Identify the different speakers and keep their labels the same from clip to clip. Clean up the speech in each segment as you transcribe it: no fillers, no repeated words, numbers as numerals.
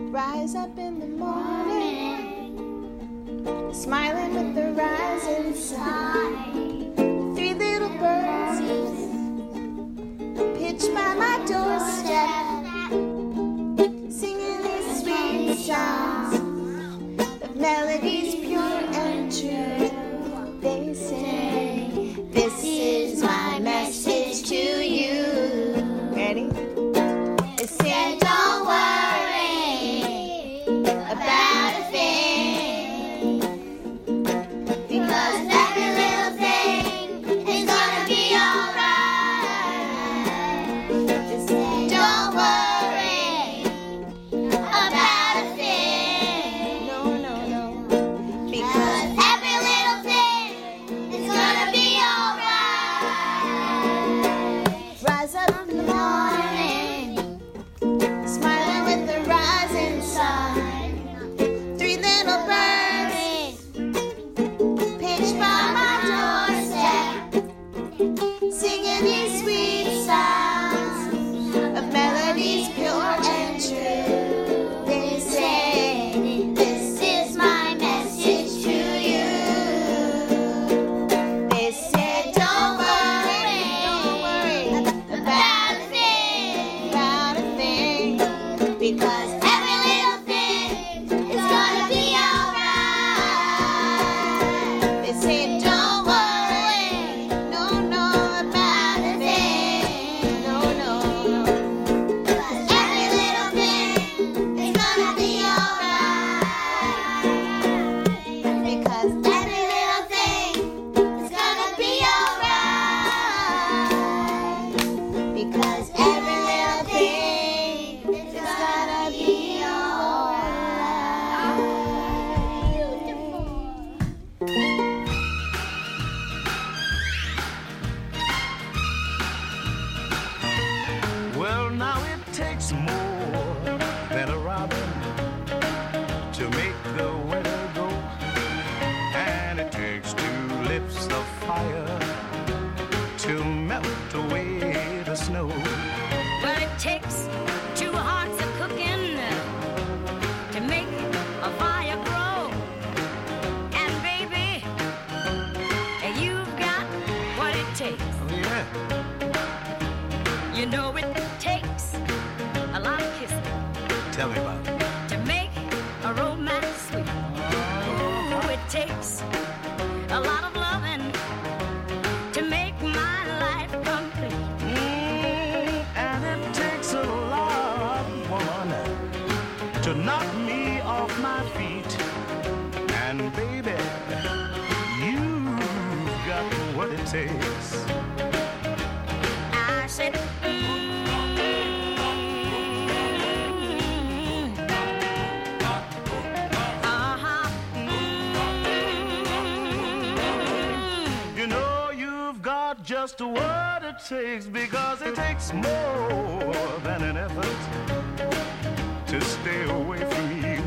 Speaker 1: rise up in the morning, smiling with the rising sun. Three little birds pitch by my doorstep, singing these sweet songs of melodies pure and true. They say, this is my message to you. Ready? They say, don't worry about a thing, because every little thing is gonna be alright. They say, don't worry about a thing. No, no, no. Because every little thing is gonna be alright. Rise up in the morning, smiling with the rising sun. Three little birds pitch by my doorstep, singing these sweet songs of melodies pure and true. They say, this is my message to you. They say, don't worry about a thing, because every little thing is gonna be alright. They say, don't worry, no, no, about a thing, no, no, no, because every little thing is gonna be alright. Because every little thing is gonna be alright. Because every little thing is gonna be
Speaker 2: Well, now it takes more than a robin to make the weather go, and it takes two lips of fire to melt away the snow.
Speaker 3: Well, it takes two hearts of cooking to make a fire grow. And baby, you've got what it takes.
Speaker 2: Oh, yeah.
Speaker 3: You know it takes a lot of kissing
Speaker 2: Tell me about it.
Speaker 3: to make a romance sweet. Ooh, it takes a lot of loving to make my life complete.
Speaker 2: And it takes a lot, woman, to knock me off my feet. And baby, you've got what it takes.
Speaker 3: I said,
Speaker 2: You know you've got just what it takes, because it takes more than an effort to stay away from you.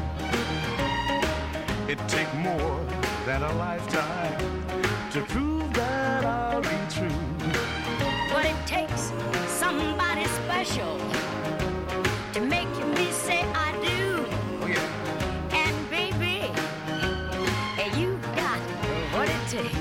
Speaker 2: It takes more than a lifetime to prove that I'll be true.
Speaker 3: Well, it takes somebody special to make me say I do.
Speaker 2: Oh yeah.
Speaker 3: And baby, you got what it takes.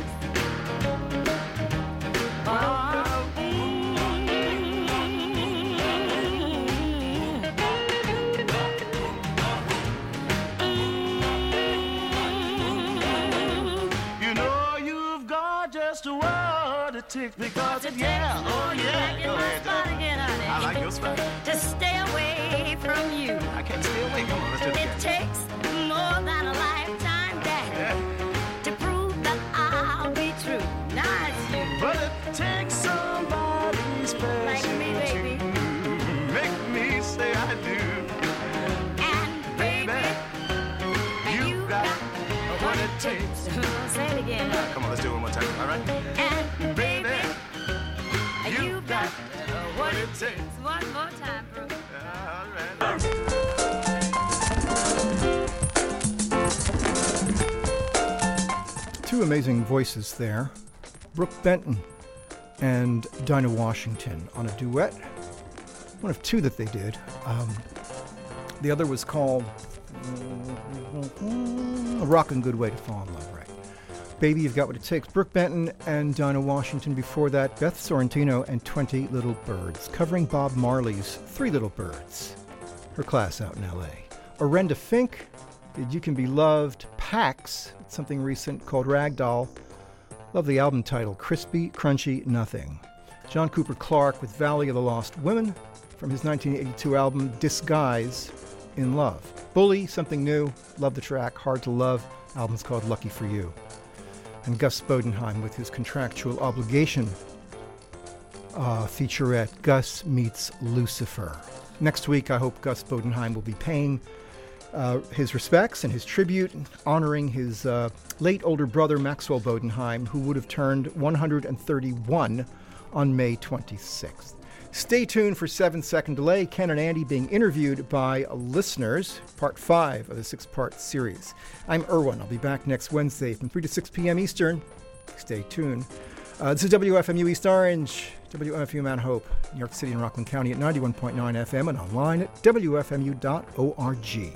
Speaker 2: You know you've got just what it takes, because it, yeah, oh yeah. Go ahead, I like your spot.
Speaker 3: To stay away from you.
Speaker 2: I can't stay away. Come on, let's do it
Speaker 3: It
Speaker 2: again.
Speaker 3: takes more than a lifetime, Daddy,
Speaker 2: Yeah.
Speaker 3: to prove that I'll be true. Now it's you.
Speaker 2: But it takes somebody special
Speaker 3: Like me, baby.
Speaker 2: to make me say I do.
Speaker 3: And baby,
Speaker 2: You got what it takes.
Speaker 3: Say it again.
Speaker 2: Come on, let's do it one more time, all right?
Speaker 3: And baby, you got
Speaker 2: what it takes.
Speaker 3: one more time, bro.
Speaker 2: All right.
Speaker 4: Two amazing voices there. Brooke Benton and Dinah Washington on a duet. One of two that they did. The other was called A Rockin' Good Way to Fall in Love, right? Baby, You've Got What It Takes. Brooke Benton and Dinah Washington. Before that, Beth Sorrentino and 20 Little Birds, covering Bob Marley's 3 Little Birds, her class out in L.A. Orenda Fink did You Can Be Loved. Pax, something recent called Ragdoll. Love the album title, Crispy, Crunchy, Nothing. John Cooper Clarke with Valley of the Lost Women from his 1982 album Disguise in Love. Bully, something new. Love the track, Hard to Love. Album's called Lucky for You. And Gus Bodenheim with his Contractual Obligation featurette, Gus Meets Lucifer. Next week, I hope Gus Bodenheim will be paying his respects and his tribute, honoring his late older brother, Maxwell Bodenheim, who would have turned 131 on May 26th. Stay tuned for 7 Second Delay. Ken and Andy being interviewed by listeners, part 5 of the 6-part series. I'm Erwin. I'll be back next Wednesday from 3 to 6 p.m. Eastern. Stay tuned. This is WFMU East Orange, WFMU Mount Hope, New York City and Rockland County at 91.9 FM and online at WFMU.org.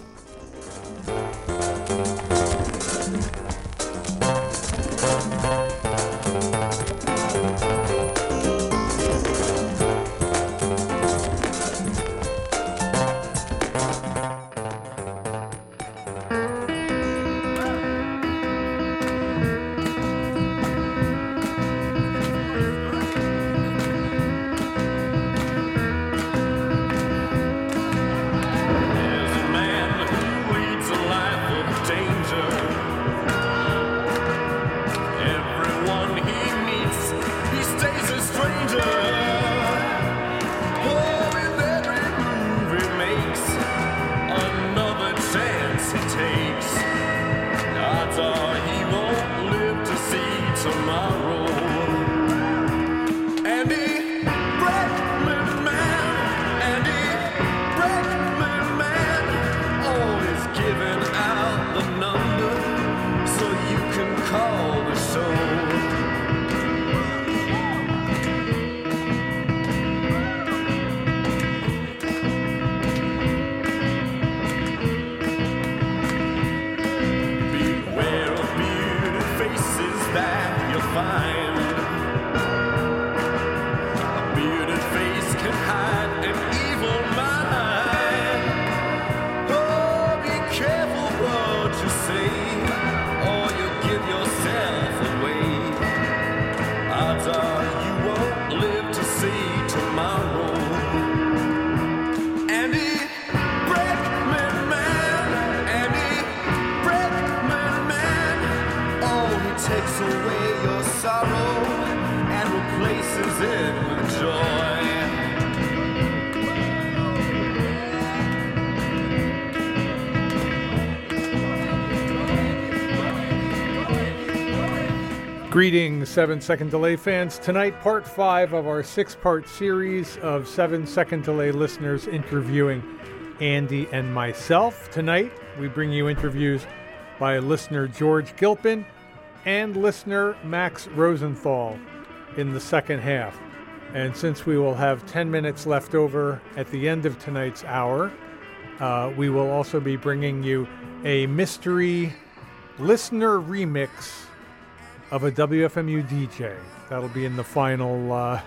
Speaker 5: Greetings, 7 Second Delay fans. Tonight, part 5 of our 6-part series of 7 Second Delay listeners interviewing Andy and myself. Tonight, we bring you interviews by listener George Gilpin and listener Max Rosenthal in the second half. And since we will have 10 minutes left over at the end of tonight's hour, we will also be bringing you a mystery listener remix of a WFMU DJ. That'll be in the final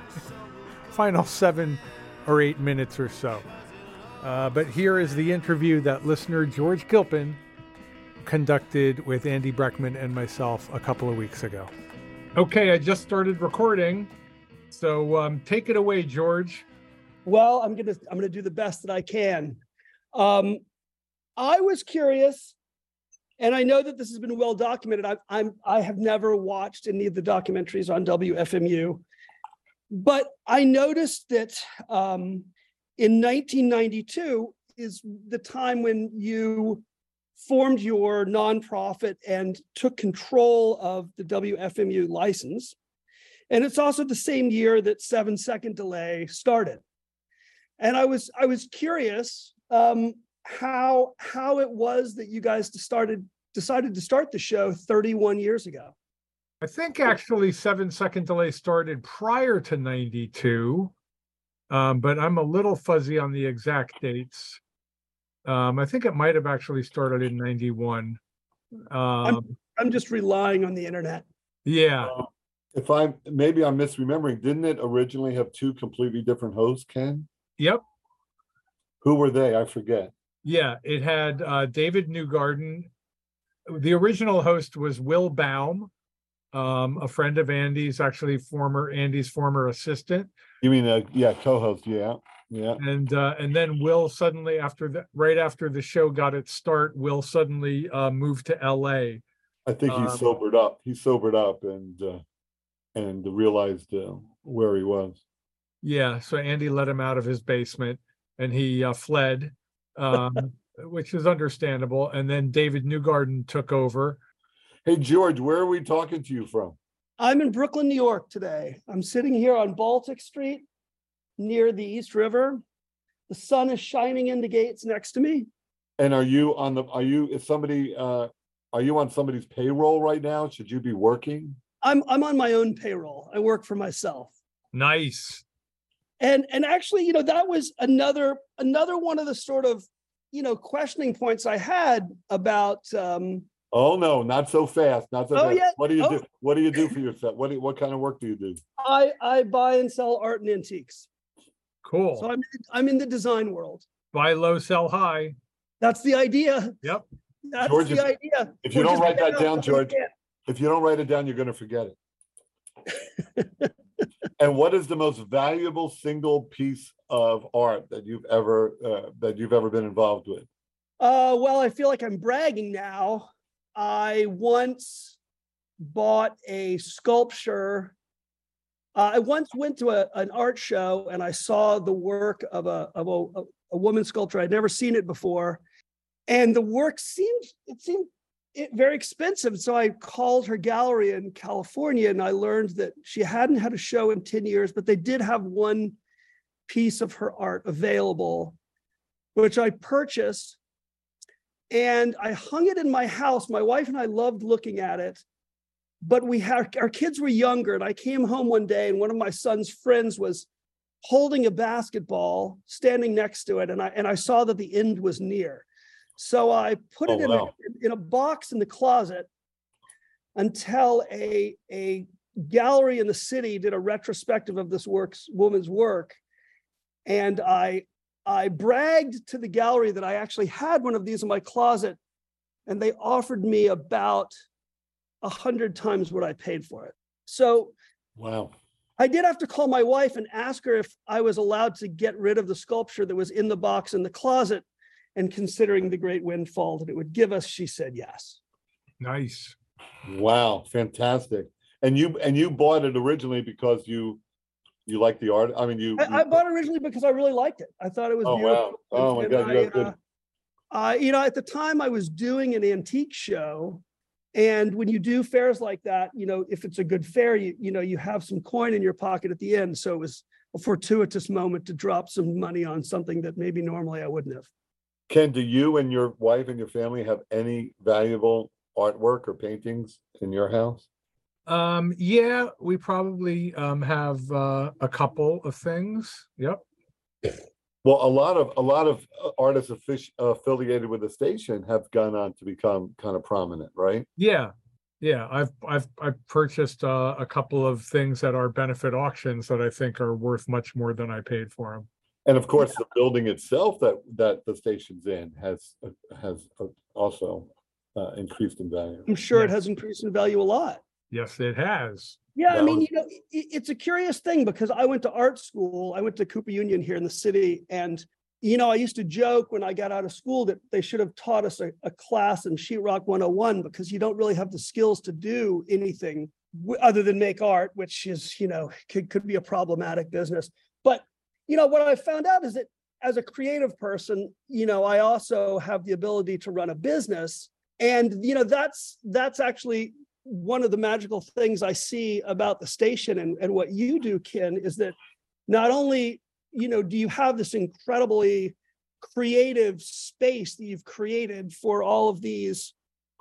Speaker 5: 7 or 8 minutes or so. But here is the interview that listener George Gilpin conducted with Andy Breckman and myself a couple of weeks ago. Okay, I just started recording, so take it away, George.
Speaker 6: Well, I'm gonna do the best that I can. I was curious. And I know that this has been well documented. I have never watched any of the documentaries on WFMU, but I noticed that in 1992 is the time when you formed your nonprofit and took control of the WFMU license. And it's also the same year that 7 Second Delay started. And I was curious how it was that you guys decided to start the show 31 years ago.
Speaker 5: I think actually 7 Second Delay started prior to 92, but I'm a little fuzzy on the exact dates. I think it might have actually started in 91.
Speaker 6: I'm just relying on the internet.
Speaker 5: Yeah.
Speaker 7: Maybe I'm misremembering, didn't it originally have two completely different hosts, Ken?
Speaker 5: Yep.
Speaker 7: Who were they? I forget.
Speaker 5: Yeah, it had David Newgarden. The original host was Will Baum, a friend of Andy's, actually Andy's former assistant.
Speaker 7: You mean co-host? Yeah.
Speaker 5: And then Will suddenly, right after the show got its start, Will suddenly moved to LA.
Speaker 7: I think he sobered up. He sobered up and realized where he was.
Speaker 5: Yeah, so Andy let him out of his basement, and he fled, which is understandable. And then David Newgarden took over.
Speaker 7: Hey, George, where are we talking to you from?
Speaker 6: I'm in Brooklyn, New York today. I'm sitting here on Baltic Street near the East River. The sun is shining into gates next to me.
Speaker 7: And are you on somebody's payroll right now? Should you be working?
Speaker 6: I'm on my own payroll. I work for myself.
Speaker 5: Nice.
Speaker 6: And actually, that was another one of the sort of, questioning points I had about.
Speaker 7: Oh no, not so fast. Not so fast.
Speaker 6: Yeah.
Speaker 7: What do you do? What do you do for yourself? What kind of work do you do?
Speaker 6: I buy and sell art and antiques.
Speaker 5: Cool.
Speaker 6: So I'm in the design world.
Speaker 5: Buy low, sell high.
Speaker 6: That's the idea.
Speaker 5: Yep.
Speaker 6: That's
Speaker 7: George,
Speaker 6: the idea.
Speaker 7: If you don't write that down, George, if you don't write it down, you're going to forget it. And what is the most valuable single piece of art that you've ever been involved with?
Speaker 6: Well, I feel like I'm bragging now. I once bought a sculpture. I once went to an art show and I saw the work of a woman sculptor. I'd never seen it before, and the work seemed very expensive. So I called her gallery in California, and I learned that she hadn't had a show in 10 years, but they did have one piece of her art available, which I purchased. And I hung it in my house. My wife and I loved looking at it, but our kids were younger. And I came home one day, and one of my son's friends was holding a basketball, standing next to it, and I saw that the end was near. So I put it in a box in the closet until a gallery in the city did a retrospective of this woman's work, and I bragged to the gallery that I actually had one of these in my closet, and they offered me about 100 times what I paid for it. So
Speaker 7: wow.
Speaker 6: I did have to call my wife and ask her if I was allowed to get rid of the sculpture that was in the box in the closet, and considering the great windfall that it would give us, she said yes.
Speaker 5: Nice.
Speaker 7: Wow, fantastic. And you bought it originally because you like the art? I mean,
Speaker 6: I bought it originally because I really liked it. I thought it was beautiful.
Speaker 7: Wow. Oh my God, you have good.
Speaker 6: At the time I was doing an antique show, and when you do fairs like that, if it's a good fair, you have some coin in your pocket at the end. So it was a fortuitous moment to drop some money on something that maybe normally I wouldn't have.
Speaker 7: Ken, do you and your wife and your family have any valuable artwork or paintings in your house?
Speaker 5: Yeah, we probably have a couple of things. Yep.
Speaker 7: Well, a lot of artists affiliated with the station have gone on to become kind of prominent, right?
Speaker 5: Yeah. I've purchased a couple of things at our benefit auctions that I think are worth much more than I paid for them.
Speaker 7: And of course, the building itself that the station's in has also increased in value.
Speaker 6: I'm sure it has increased in value a lot.
Speaker 5: Yes, it has.
Speaker 6: Yeah, I mean, it's a curious thing because I went to art school. I went to Cooper Union here in the city. And, I used to joke when I got out of school that they should have taught us a class in Sheetrock 101 because you don't really have the skills to do anything other than make art, which is, could be a problematic business. But, what I found out is that as a creative person, I also have the ability to run a business. And, that's actually one of the magical things I see about the station and what you do, Ken, is that not only, do you have this incredibly creative space that you've created for all of these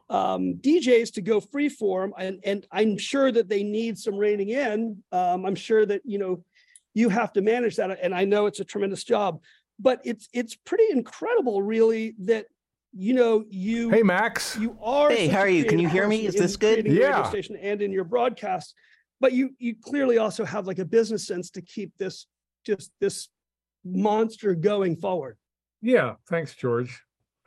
Speaker 6: DJs to go freeform, and I'm sure that they need some reining in. I'm sure that, you have to manage that. And I know it's a tremendous job, but it's pretty incredible, really, that you
Speaker 5: Hey, Max.
Speaker 6: you are.
Speaker 8: Hey,
Speaker 6: such
Speaker 8: how
Speaker 6: a
Speaker 8: are you? Can
Speaker 6: creative
Speaker 8: you hear me?
Speaker 6: person
Speaker 8: Is
Speaker 6: in
Speaker 8: this good?
Speaker 6: creating a radio
Speaker 5: Yeah.
Speaker 6: station and in your broadcast, but you clearly also have like a business sense to keep this monster going forward.
Speaker 5: Yeah, thanks, George.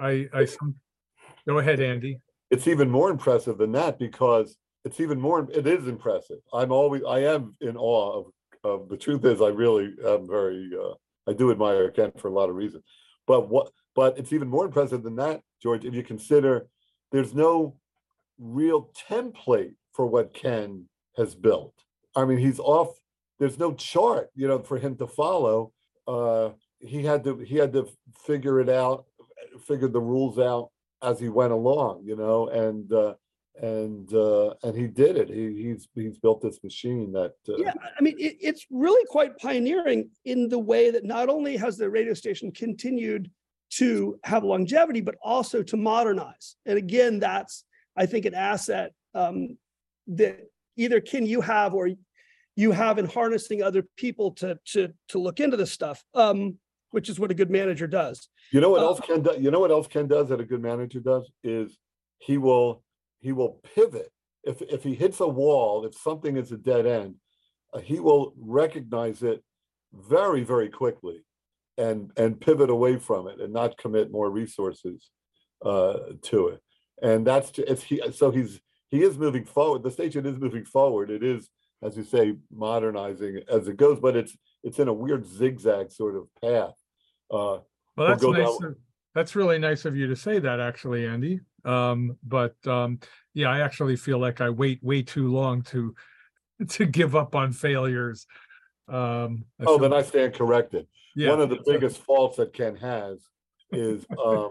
Speaker 5: Go ahead, Andy.
Speaker 7: It's even more impressive than that because it is impressive. I am in awe of the truth is I really am very, I do admire Ken for a lot of reasons. But it's even more impressive than that, George, if you consider there's no real template for what Ken has built. I mean, there's no chart, for him to follow. He had to figure the rules out as he went along, and he did it. He's built this machine that.
Speaker 6: Yeah, I mean, it's really quite pioneering in the way that not only has the radio station continued to have longevity, but also to modernize. And again, that's, I think, an asset that either Ken you have or you have in harnessing other people to look into this stuff, which is what a good manager does.
Speaker 7: You know what else Ken does? You know what else Ken does that a good manager does is he will pivot if he hits a wall. If something is a dead end, he will recognize it very, very quickly and pivot away from it and not commit more resources to it. And he is moving forward. The station is moving forward. It is, as you say, modernizing as it goes, but it's in a weird zigzag sort of path.
Speaker 5: Well, that's nice. That's really nice of you to say that, actually, Andy. Yeah, I actually feel like I wait way too long to give up on failures. Then
Speaker 7: I stand corrected.
Speaker 5: Yeah,
Speaker 7: one of the biggest faults that Ken has is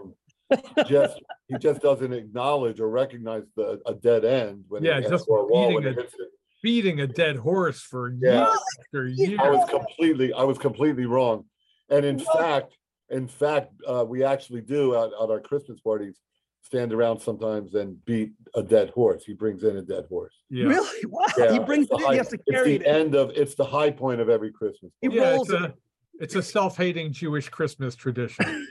Speaker 7: he just doesn't acknowledge or recognize a dead end when
Speaker 5: he hits a wall when he hits it. Beating a dead horse for years after years.
Speaker 7: I was completely wrong. And in fact, we actually do at our Christmas parties stand around sometimes and beat a dead horse. He brings in a dead horse.
Speaker 6: Yeah. Really? Wow.
Speaker 7: Yeah,
Speaker 6: he brings it in, he has to carry it.
Speaker 7: It's the high point of every Christmas
Speaker 6: party. He rolls it.
Speaker 5: It's a self-hating Jewish Christmas tradition.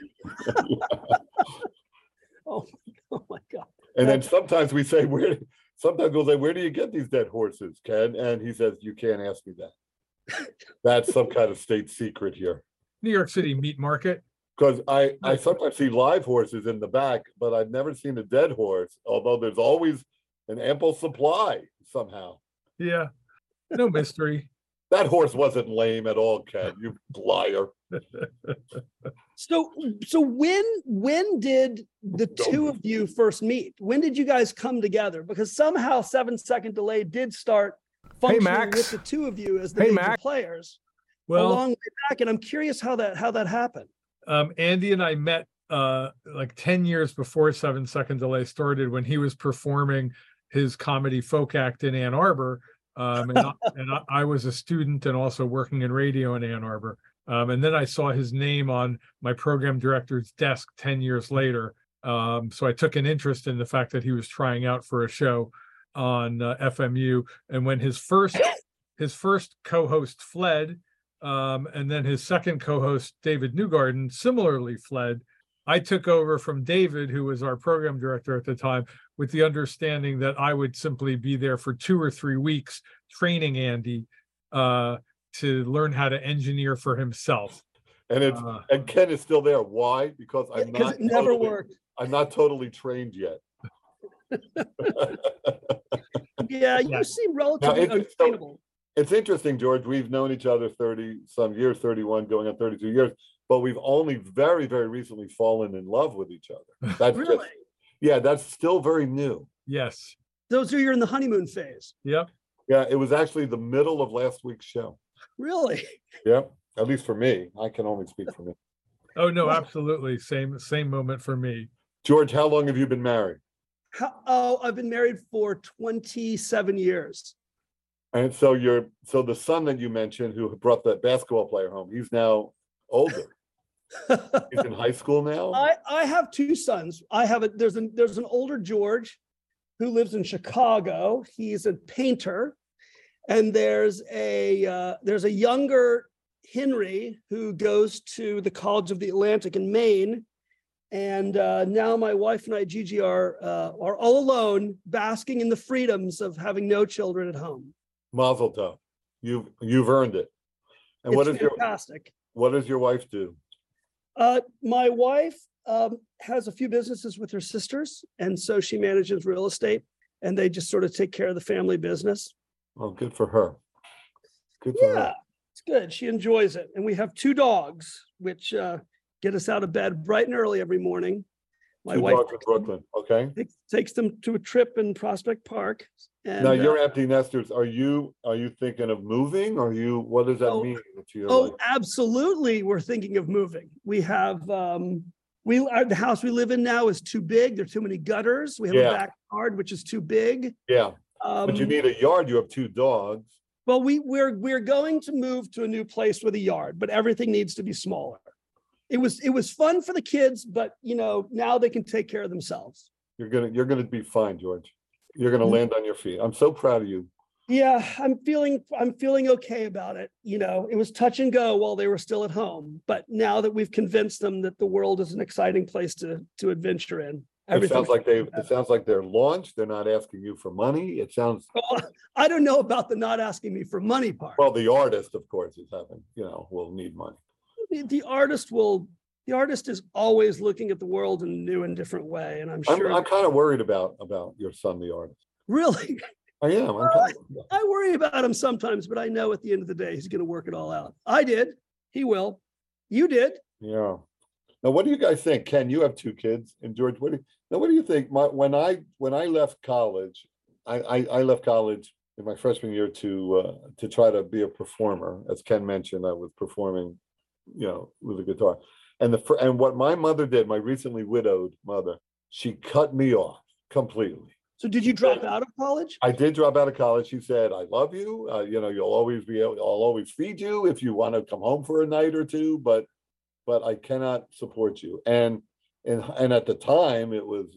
Speaker 6: Oh my God.
Speaker 7: And then sometimes we'll say, where do you get these dead horses, Ken? And he says, you can't ask me that. That's some kind of state secret here.
Speaker 5: New York City meat market.
Speaker 7: Because I sometimes see live horses in the back, but I've never seen a dead horse, although there's always an ample supply somehow.
Speaker 5: Yeah, no mystery.
Speaker 7: That horse wasn't lame at all, Ken, you liar.
Speaker 6: So when did the two of you first meet? When did you guys come together? Because somehow 7 Second Delay did start functioning with the two of you as the major players a long way back, and I'm curious how that happened.
Speaker 5: Andy and I met like 10 years before 7 Second Delay started, when he was performing his comedy folk act in Ann Arbor. I was a student and also working in radio in Ann Arbor. And then I saw his name on my program director's desk 10 years later. So I took an interest in the fact that he was trying out for a show on FMU. And when his first co-host fled, and then his second co-host, David Newgarden, similarly fled, I took over from David, who was our program director at the time, with the understanding that I would simply be there for 2 or 3 weeks training Andy to learn how to engineer for himself.
Speaker 7: And Ken is still there. Why? Because
Speaker 6: it never worked.
Speaker 7: I'm not totally trained yet.
Speaker 6: You seem relatively untrainable.
Speaker 7: It's interesting, George. We've known each other 30-some years, 31, going on 32 years, but we've only very, very recently fallen in love with each other. That's
Speaker 6: really?
Speaker 7: That's still very new.
Speaker 5: Yes.
Speaker 6: Those you're in the honeymoon phase.
Speaker 5: Yep.
Speaker 7: Yeah, it was actually the middle of last week's show.
Speaker 6: Really?
Speaker 7: Yep. At least for me. I can only speak for me.
Speaker 5: Oh, no, absolutely. Same moment for me.
Speaker 7: George, how long have you been married?
Speaker 6: I've been married for 27 years.
Speaker 7: And so the son that you mentioned who brought that basketball player home, he's now older. He's in high school now.
Speaker 6: I have 2 sons. There's an older George who lives in Chicago. He's a painter, and there's a younger Henry, who goes to the College of the Atlantic in Maine. And now my wife and I, Gigi, are all alone, basking in the freedoms of having no children at home.
Speaker 7: Mazel tov. You've earned it. And
Speaker 6: It's fantastic.
Speaker 7: what does your wife do?
Speaker 6: My wife has a few businesses with her sisters, and so she manages real estate, and they just sort of take care of the family business.
Speaker 7: Oh, good for her. Good for
Speaker 6: Yeah,
Speaker 7: her.
Speaker 6: it's good. She enjoys it. And we have 2 dogs, which get us out of bed bright and early every morning. My
Speaker 7: Two
Speaker 6: wife
Speaker 7: dogs in Brooklyn. Okay.
Speaker 6: takes them to a trip in Prospect Park. And,
Speaker 7: Now you're empty nesters. Are you thinking of moving? What does that mean to your life?
Speaker 6: absolutely. We're thinking of moving. We have the house we live in now is too big. There are too many gutters. We have a backyard which is too big.
Speaker 7: Yeah. But you need a yard. You have 2 dogs.
Speaker 6: Well, we're going to move to a new place with a yard, but everything needs to be smaller. It was fun for the kids, but now they can take care of themselves.
Speaker 7: You're gonna be fine, George. You're gonna land on your feet. I'm so proud of you.
Speaker 6: Yeah, I'm feeling okay about it. It was touch and go while they were still at home, but now that we've convinced them that the world is an exciting place to adventure in.
Speaker 7: It sounds like they're launched. They're not asking you for money. It sounds.
Speaker 6: I don't know about the not asking me for money part.
Speaker 7: Well, the artist, of course, is having. Will need money.
Speaker 6: The artist is always looking at the world in a new and different way, and I'm sure.
Speaker 7: I'm kind of worried about your son, the artist.
Speaker 6: Really?
Speaker 7: I am.
Speaker 6: I worry about him sometimes, but I know at the end of the day he's going to work it all out. I did. He will. You did.
Speaker 7: Yeah. Now, what do you guys think? Ken, you have 2 kids, and George, what do you think? When I left college, I left college in my freshman year to try to be a performer. As Ken mentioned, I was performing, with a guitar. And what my mother did, my recently widowed mother, she cut me off completely.
Speaker 6: So did you drop out of college?
Speaker 7: I did drop out of college. She said, "I love you. I'll always feed you if you want to come home for a night or 2, but I cannot support you." And at the time, it was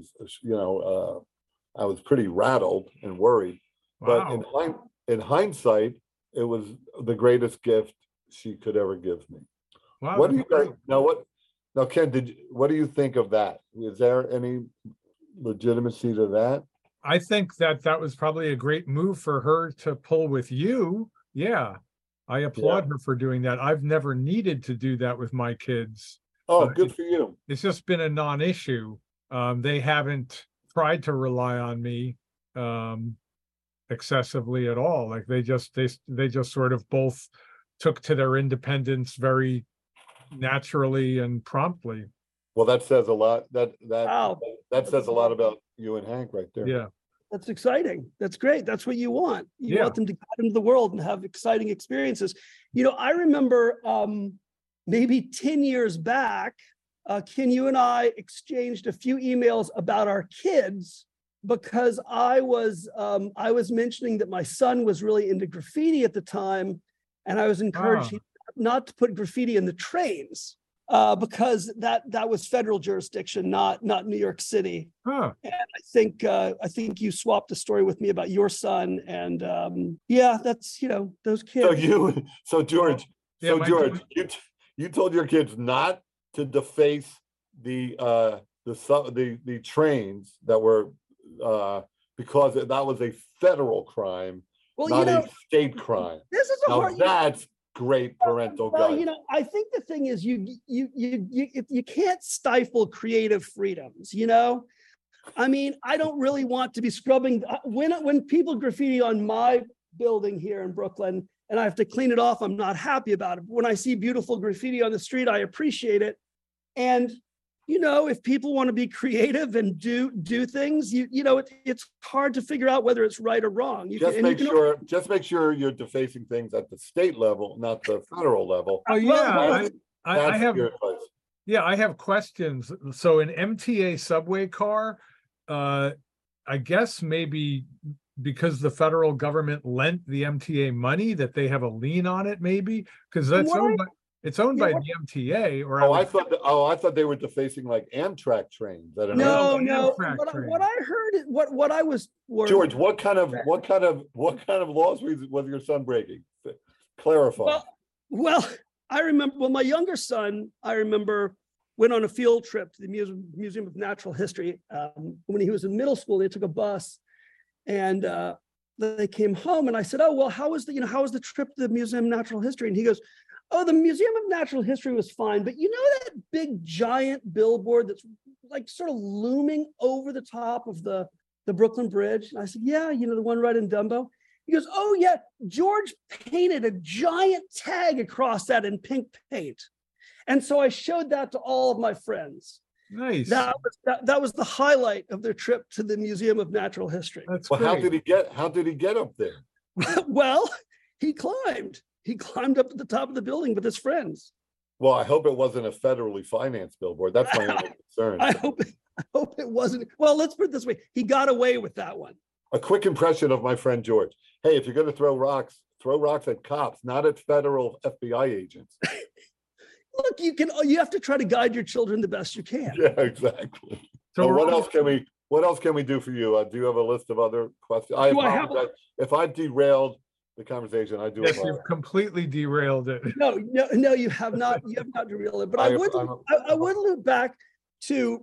Speaker 7: I was pretty rattled and worried.
Speaker 5: Wow.
Speaker 7: But in hindsight, it was the greatest gift she could ever give me.
Speaker 5: Wow.
Speaker 7: What do you guys now, Ken? What do you think of that? Is there any legitimacy to that?
Speaker 5: I think that was probably a great move for her to pull with you. Yeah. I applaud her for doing that. I've never needed to do that with my kids.
Speaker 7: Oh, good for you. It's
Speaker 5: just been a non-issue. They haven't tried to rely on me excessively at all. Like they just sort of both took to their independence very naturally and promptly.
Speaker 7: Well, that says a lot. That says a lot
Speaker 6: Wow.
Speaker 7: about you and Hank right there.
Speaker 5: Yeah.
Speaker 6: That's exciting. That's great. That's what you want. You
Speaker 5: Yeah.
Speaker 6: want them to go out into the world and have exciting experiences. I remember maybe 10 years back, Ken, you and I exchanged a few emails about our kids because I was mentioning that my son was really into graffiti at the time, and I was encouraging not to put graffiti in the trains because that was federal jurisdiction, not New York City.
Speaker 5: Huh.
Speaker 6: And I think you swapped a story with me about your son, and that's those kids.
Speaker 7: So George, you told your kids not to deface the trains that were because that was a federal crime, not a state crime.
Speaker 6: This is
Speaker 7: that's great parental guidance.
Speaker 6: I think the thing is you can't stifle creative freedoms. I mean, I don't really want to be scrubbing when people graffiti on my building here in Brooklyn and I have to clean it off. I'm not happy about it. When I see beautiful graffiti on the street, I appreciate it. And if people want to be creative and do things, it's hard to figure out whether it's right or wrong.
Speaker 7: Just make sure you're defacing things at the state level, not the federal level.
Speaker 5: Oh yeah,
Speaker 7: I have your advice.
Speaker 5: Yeah, I have questions. So an MTA subway car, I guess maybe because the federal government lent the MTA money that they have a lien on it, maybe because it's owned by the MTA.
Speaker 7: I thought they were defacing like Amtrak trains.
Speaker 6: No. What I heard, what I was worried.
Speaker 7: George, what kind of laws was your son breaking? Clarify.
Speaker 6: Well, I remember, well, my younger son, I remember, went on a field trip to the Museum of Natural History. When he was in middle school, they took a bus and they came home, and I said, oh, well, how was the trip to the Museum of Natural History? And he goes, oh, the Museum of Natural History was fine, but you know that big giant billboard that's like sort of looming over the top of the Brooklyn Bridge? And I said, yeah, the one right in Dumbo. He goes, oh yeah, George painted a giant tag across that in pink paint. And so I showed that to all of my friends.
Speaker 5: Nice.
Speaker 6: That was the highlight of their trip to the Museum of Natural History.
Speaker 5: That's
Speaker 7: Well,
Speaker 5: great.
Speaker 7: how did he get up there?
Speaker 6: Well, he climbed up to the top of the building with his friends.
Speaker 7: Well, I hope it wasn't a federally financed billboard. That's my only concern.
Speaker 6: I hope it wasn't. Well, let's put it this way. He got away with that one.
Speaker 7: A quick impression of my friend George. Hey, if you're going to throw rocks at cops, not at federal FBI agents.
Speaker 6: Look, you have to try to guide your children the best you can.
Speaker 7: Yeah, exactly.
Speaker 5: So
Speaker 7: So
Speaker 5: we're
Speaker 7: what
Speaker 5: all-
Speaker 7: else can we do for you? Do you have a list of other questions? I
Speaker 6: Do I have a-
Speaker 7: apologize. If I've derailed the conversation, I do
Speaker 5: Yes,
Speaker 7: apologize.
Speaker 5: you've completely derailed it.
Speaker 6: No, you have not. You have not derailed it. But I would loop back to,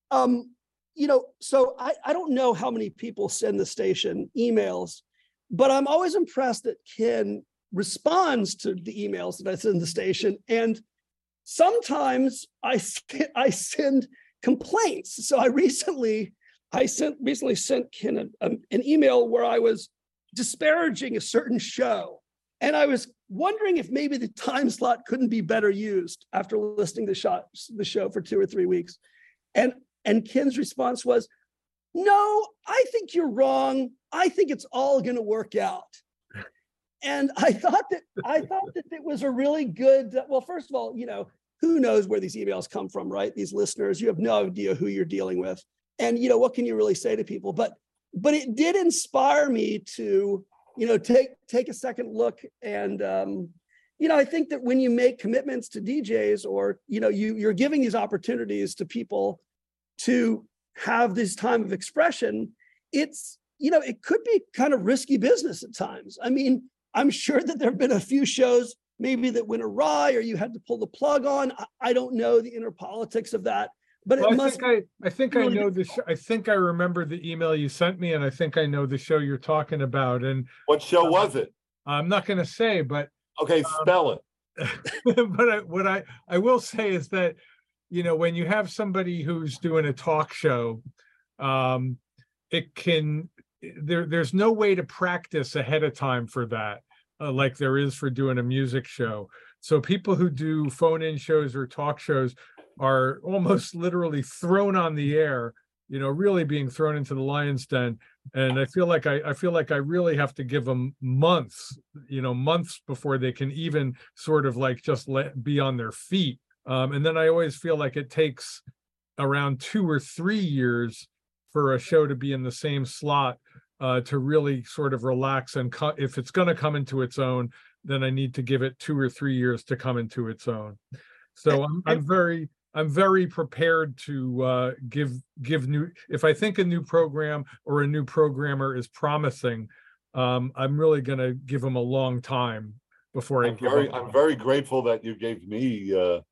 Speaker 6: so I don't know how many people send the station emails, but I'm always impressed that Ken responds to the emails that I send the station. And sometimes I send complaints. So I recently sent Ken an email where I was disparaging a certain show. And I was wondering if maybe the time slot couldn't be better used after listening to the show for 2 or 3 weeks. And Ken's response was, no, I think you're wrong. I think it's all going to work out. And I thought that it was a really good, well, first of all, who knows where these emails come from, right? These listeners, you have no idea who you're dealing with. And, what can you really say to people? But it did inspire me to, take a second look. And, I think that when you make commitments to DJs or, you're giving these opportunities to people to have this time of expression, it's, it could be kind of risky business at times. I mean, I'm sure that there have been a few shows maybe that went awry or you had to pull the plug on. I don't know the inner politics of that, but
Speaker 5: Well,
Speaker 6: it must.
Speaker 5: I think I know the show. I think I remember the email you sent me, and I think I know the show you're talking about. And
Speaker 7: What show was it?
Speaker 5: I'm not going to say, but
Speaker 7: Okay, spell it.
Speaker 5: but what I will say is that, when you have somebody who's doing a talk show, there's no way to practice ahead of time for that, like there is for doing a music show. So people who do phone-in shows or talk shows are almost literally thrown on the air, really being thrown into the lion's den. And I feel like I really have to give them months before they can even sort of like just be on their feet. And then I always feel like it takes around 2 or 3 years for a show to be in the same slot to really sort of relax. And if it's going to come into its own, then I need to give it 2 or 3 years to come into its own. So I'm very prepared to give new. If I think a new program or a new programmer is promising, I'm really going to give them a long time before
Speaker 7: I'm very grateful that you gave me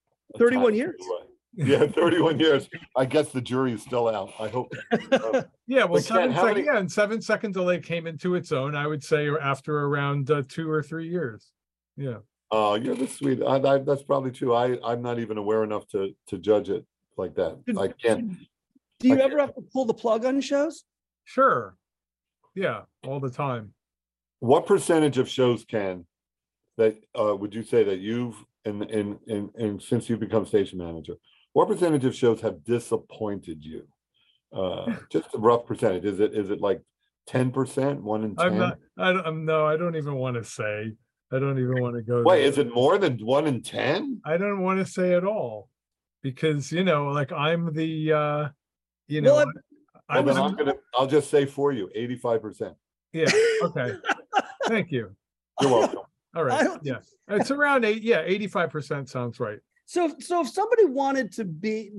Speaker 6: 31 years.
Speaker 7: Yeah, 31 years. I guess the jury is still out. I hope.
Speaker 5: Yeah, well,
Speaker 7: But Ken,
Speaker 5: 7 second delay came into its own, I would say, after around 2 or 3 years. Yeah.
Speaker 7: Oh, you're the sweet. That's probably true. I'm not even aware enough to judge it like that. I can't.
Speaker 6: Do you ever have to pull the plug on shows?
Speaker 5: Sure. Yeah, all the time.
Speaker 7: What percentage of shows, Ken, that would you say that you've and since you've become station manager, what percentage of shows have disappointed you? Just a rough percentage. Is it like 10%, 1 in 10?
Speaker 5: I don't even want to say. I don't even want to go
Speaker 7: Wait,
Speaker 5: there.
Speaker 7: is it more than 1 in 10?
Speaker 5: I don't want to say at all because like I'm the
Speaker 6: Well,
Speaker 5: I was
Speaker 7: I'll just say for you, 85%.
Speaker 5: yeah, okay. Thank you.
Speaker 7: You're welcome.
Speaker 5: All right. Yeah. It's around 85% sounds right.
Speaker 6: So if somebody wanted to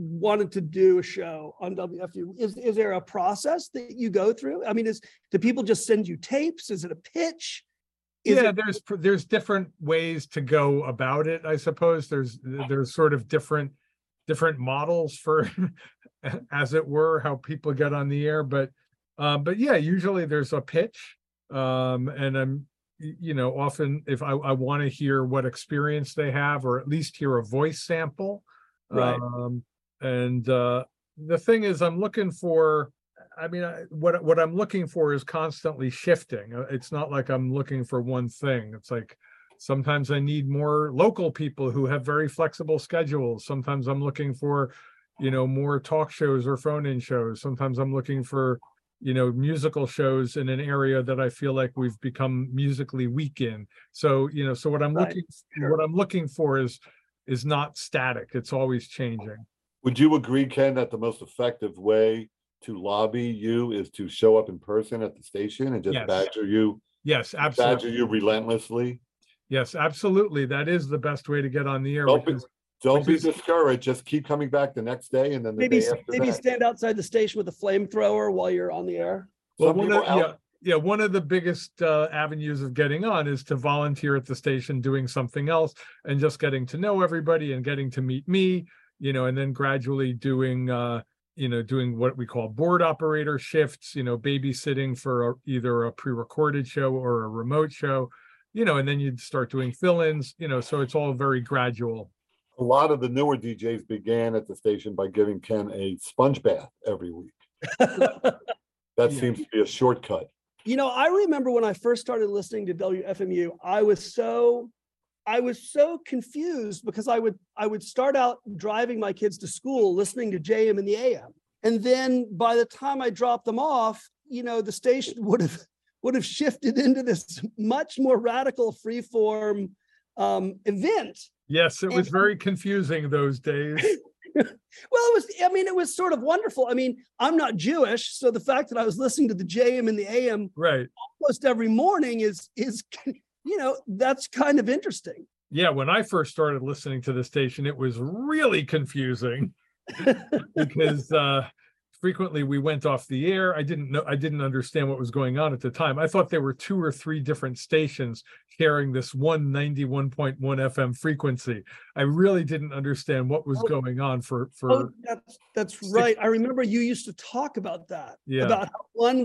Speaker 6: do a show on WFU, is there a process that you go through? I mean, do people just send you tapes? Is it a pitch?
Speaker 5: There's different ways to go about it. I suppose there's sort of different models for, as it were, how people get on the air. But yeah, usually there's a pitch, and I'm, often if I want to hear what experience they have, or at least hear a voice sample.
Speaker 6: Right.
Speaker 5: And the thing is, I'm looking for. I mean, what I'm looking for is constantly shifting. It's not like I'm looking for one thing. It's like sometimes I need more local people who have very flexible schedules. Sometimes I'm looking for, more talk shows or phone-in shows. Sometimes I'm looking for, musical shows in an area that I feel like we've become musically weak in. So, so what I'm looking for is not static. It's always changing.
Speaker 7: Would you agree, Ken, that the most effective way to lobby you is to show up in person at the station and just badger you?
Speaker 5: Yes, absolutely.
Speaker 7: Badger you relentlessly?
Speaker 5: Yes, absolutely. That is the best way to get on the air.
Speaker 7: Don't be discouraged. Just keep coming back the next day, and then the day after
Speaker 6: maybe stand outside the station with a flamethrower while you're on the air.
Speaker 5: Well, one of the biggest avenues of getting on is to volunteer at the station doing something else and just getting to know everybody and getting to meet me, and then gradually doing what we call board operator shifts, babysitting for either a pre-recorded show or a remote show, and then you'd start doing fill-ins, so it's all very gradual.
Speaker 7: A lot of the newer DJs began at the station by giving Ken a sponge bath every week. That seems to be a shortcut.
Speaker 6: I remember when I first started listening to WFMU, I was so confused because I would start out driving my kids to school listening to JM in the AM. And then by the time I dropped them off, the station would have shifted into this much more radical freeform event.
Speaker 5: Yes, it was very confusing those days.
Speaker 6: Well, it was sort of wonderful. I mean, I'm not Jewish, so the fact that I was listening to the JM in the AM almost every morning is that's kind of interesting.
Speaker 5: Yeah, when I first started listening to the station, it was really confusing because frequently we went off the air. I didn't understand what was going on at the time. I thought there were 2 or 3 different stations sharing this 91.1 FM frequency. I really didn't understand what was going on for
Speaker 6: that's right. I remember you used to talk about that.
Speaker 5: Yeah.
Speaker 6: About how one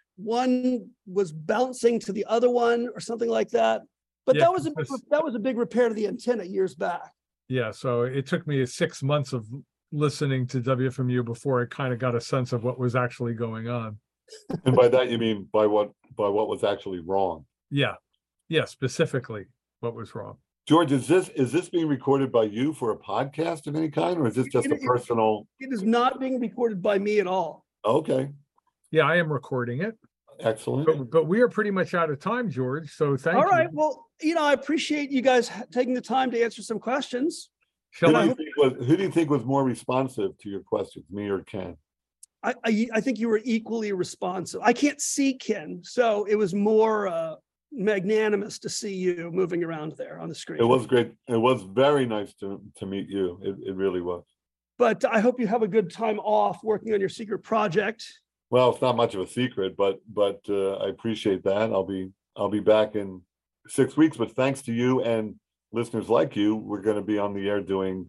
Speaker 6: was bouncing to the other one or something like that. But that was a big repair to the antenna years back.
Speaker 5: Yeah, so it took me 6 months of listening to WFMU before I kind of got a sense of what was actually going on.
Speaker 7: And by that you mean by what was actually wrong?
Speaker 5: Yeah, specifically what was wrong.
Speaker 7: George, is this being recorded by you for a podcast of any kind, or is this just a personal?
Speaker 6: It is not being recorded by me at all.
Speaker 7: Okay.
Speaker 5: Yeah, I am recording it.
Speaker 7: Excellent.
Speaker 5: But we are pretty much out of time, George. So thank you.
Speaker 6: All right. Well, I appreciate you guys taking the time to answer some questions.
Speaker 7: Who do you think was more responsive to your questions, me or Ken?
Speaker 6: I think you were equally responsive. I can't see Ken, so it was more magnanimous to see you moving around there on the screen.
Speaker 7: It was great. It was very nice to meet you. It really was.
Speaker 6: But I hope you have a good time off working on your secret project.
Speaker 7: Well, it's not much of a secret, but I appreciate that. I'll be back in 6 weeks. But thanks to you and listeners like you, we're going to be on the air doing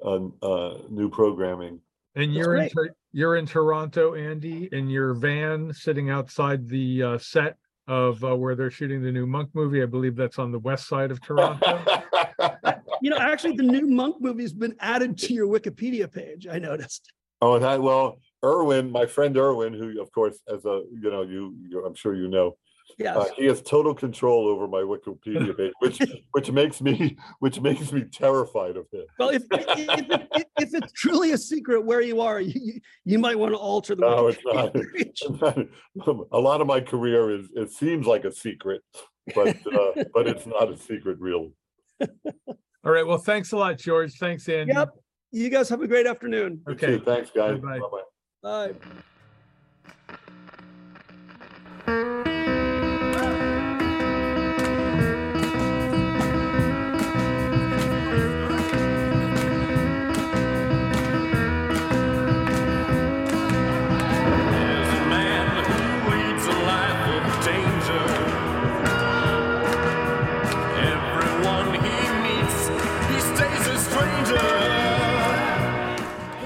Speaker 7: new programming.
Speaker 5: And you're in Toronto, Andy, in your van, sitting outside the set of where they're shooting the new Monk movie. I believe that's on the west side of Toronto.
Speaker 6: Actually, the new Monk movie has been added to your Wikipedia page, I noticed.
Speaker 7: Oh, well, Erwin, my friend Erwin, who, of course, as I'm sure you know,
Speaker 6: yes.
Speaker 7: He has total control over my Wikipedia page, which makes me terrified of him.
Speaker 6: Well, if it's truly a secret where you are, you might want to alter the.
Speaker 7: No, it's not. A lot of my career it seems like a secret, but it's not a secret really.
Speaker 5: All right. Well, thanks a lot, George. Thanks, Andy.
Speaker 6: Yep. You guys have a great afternoon.
Speaker 7: Okay. Thanks, guys.
Speaker 5: Bye-bye.
Speaker 7: Bye-bye.
Speaker 6: Bye.
Speaker 2: There's a man who leads a life of danger.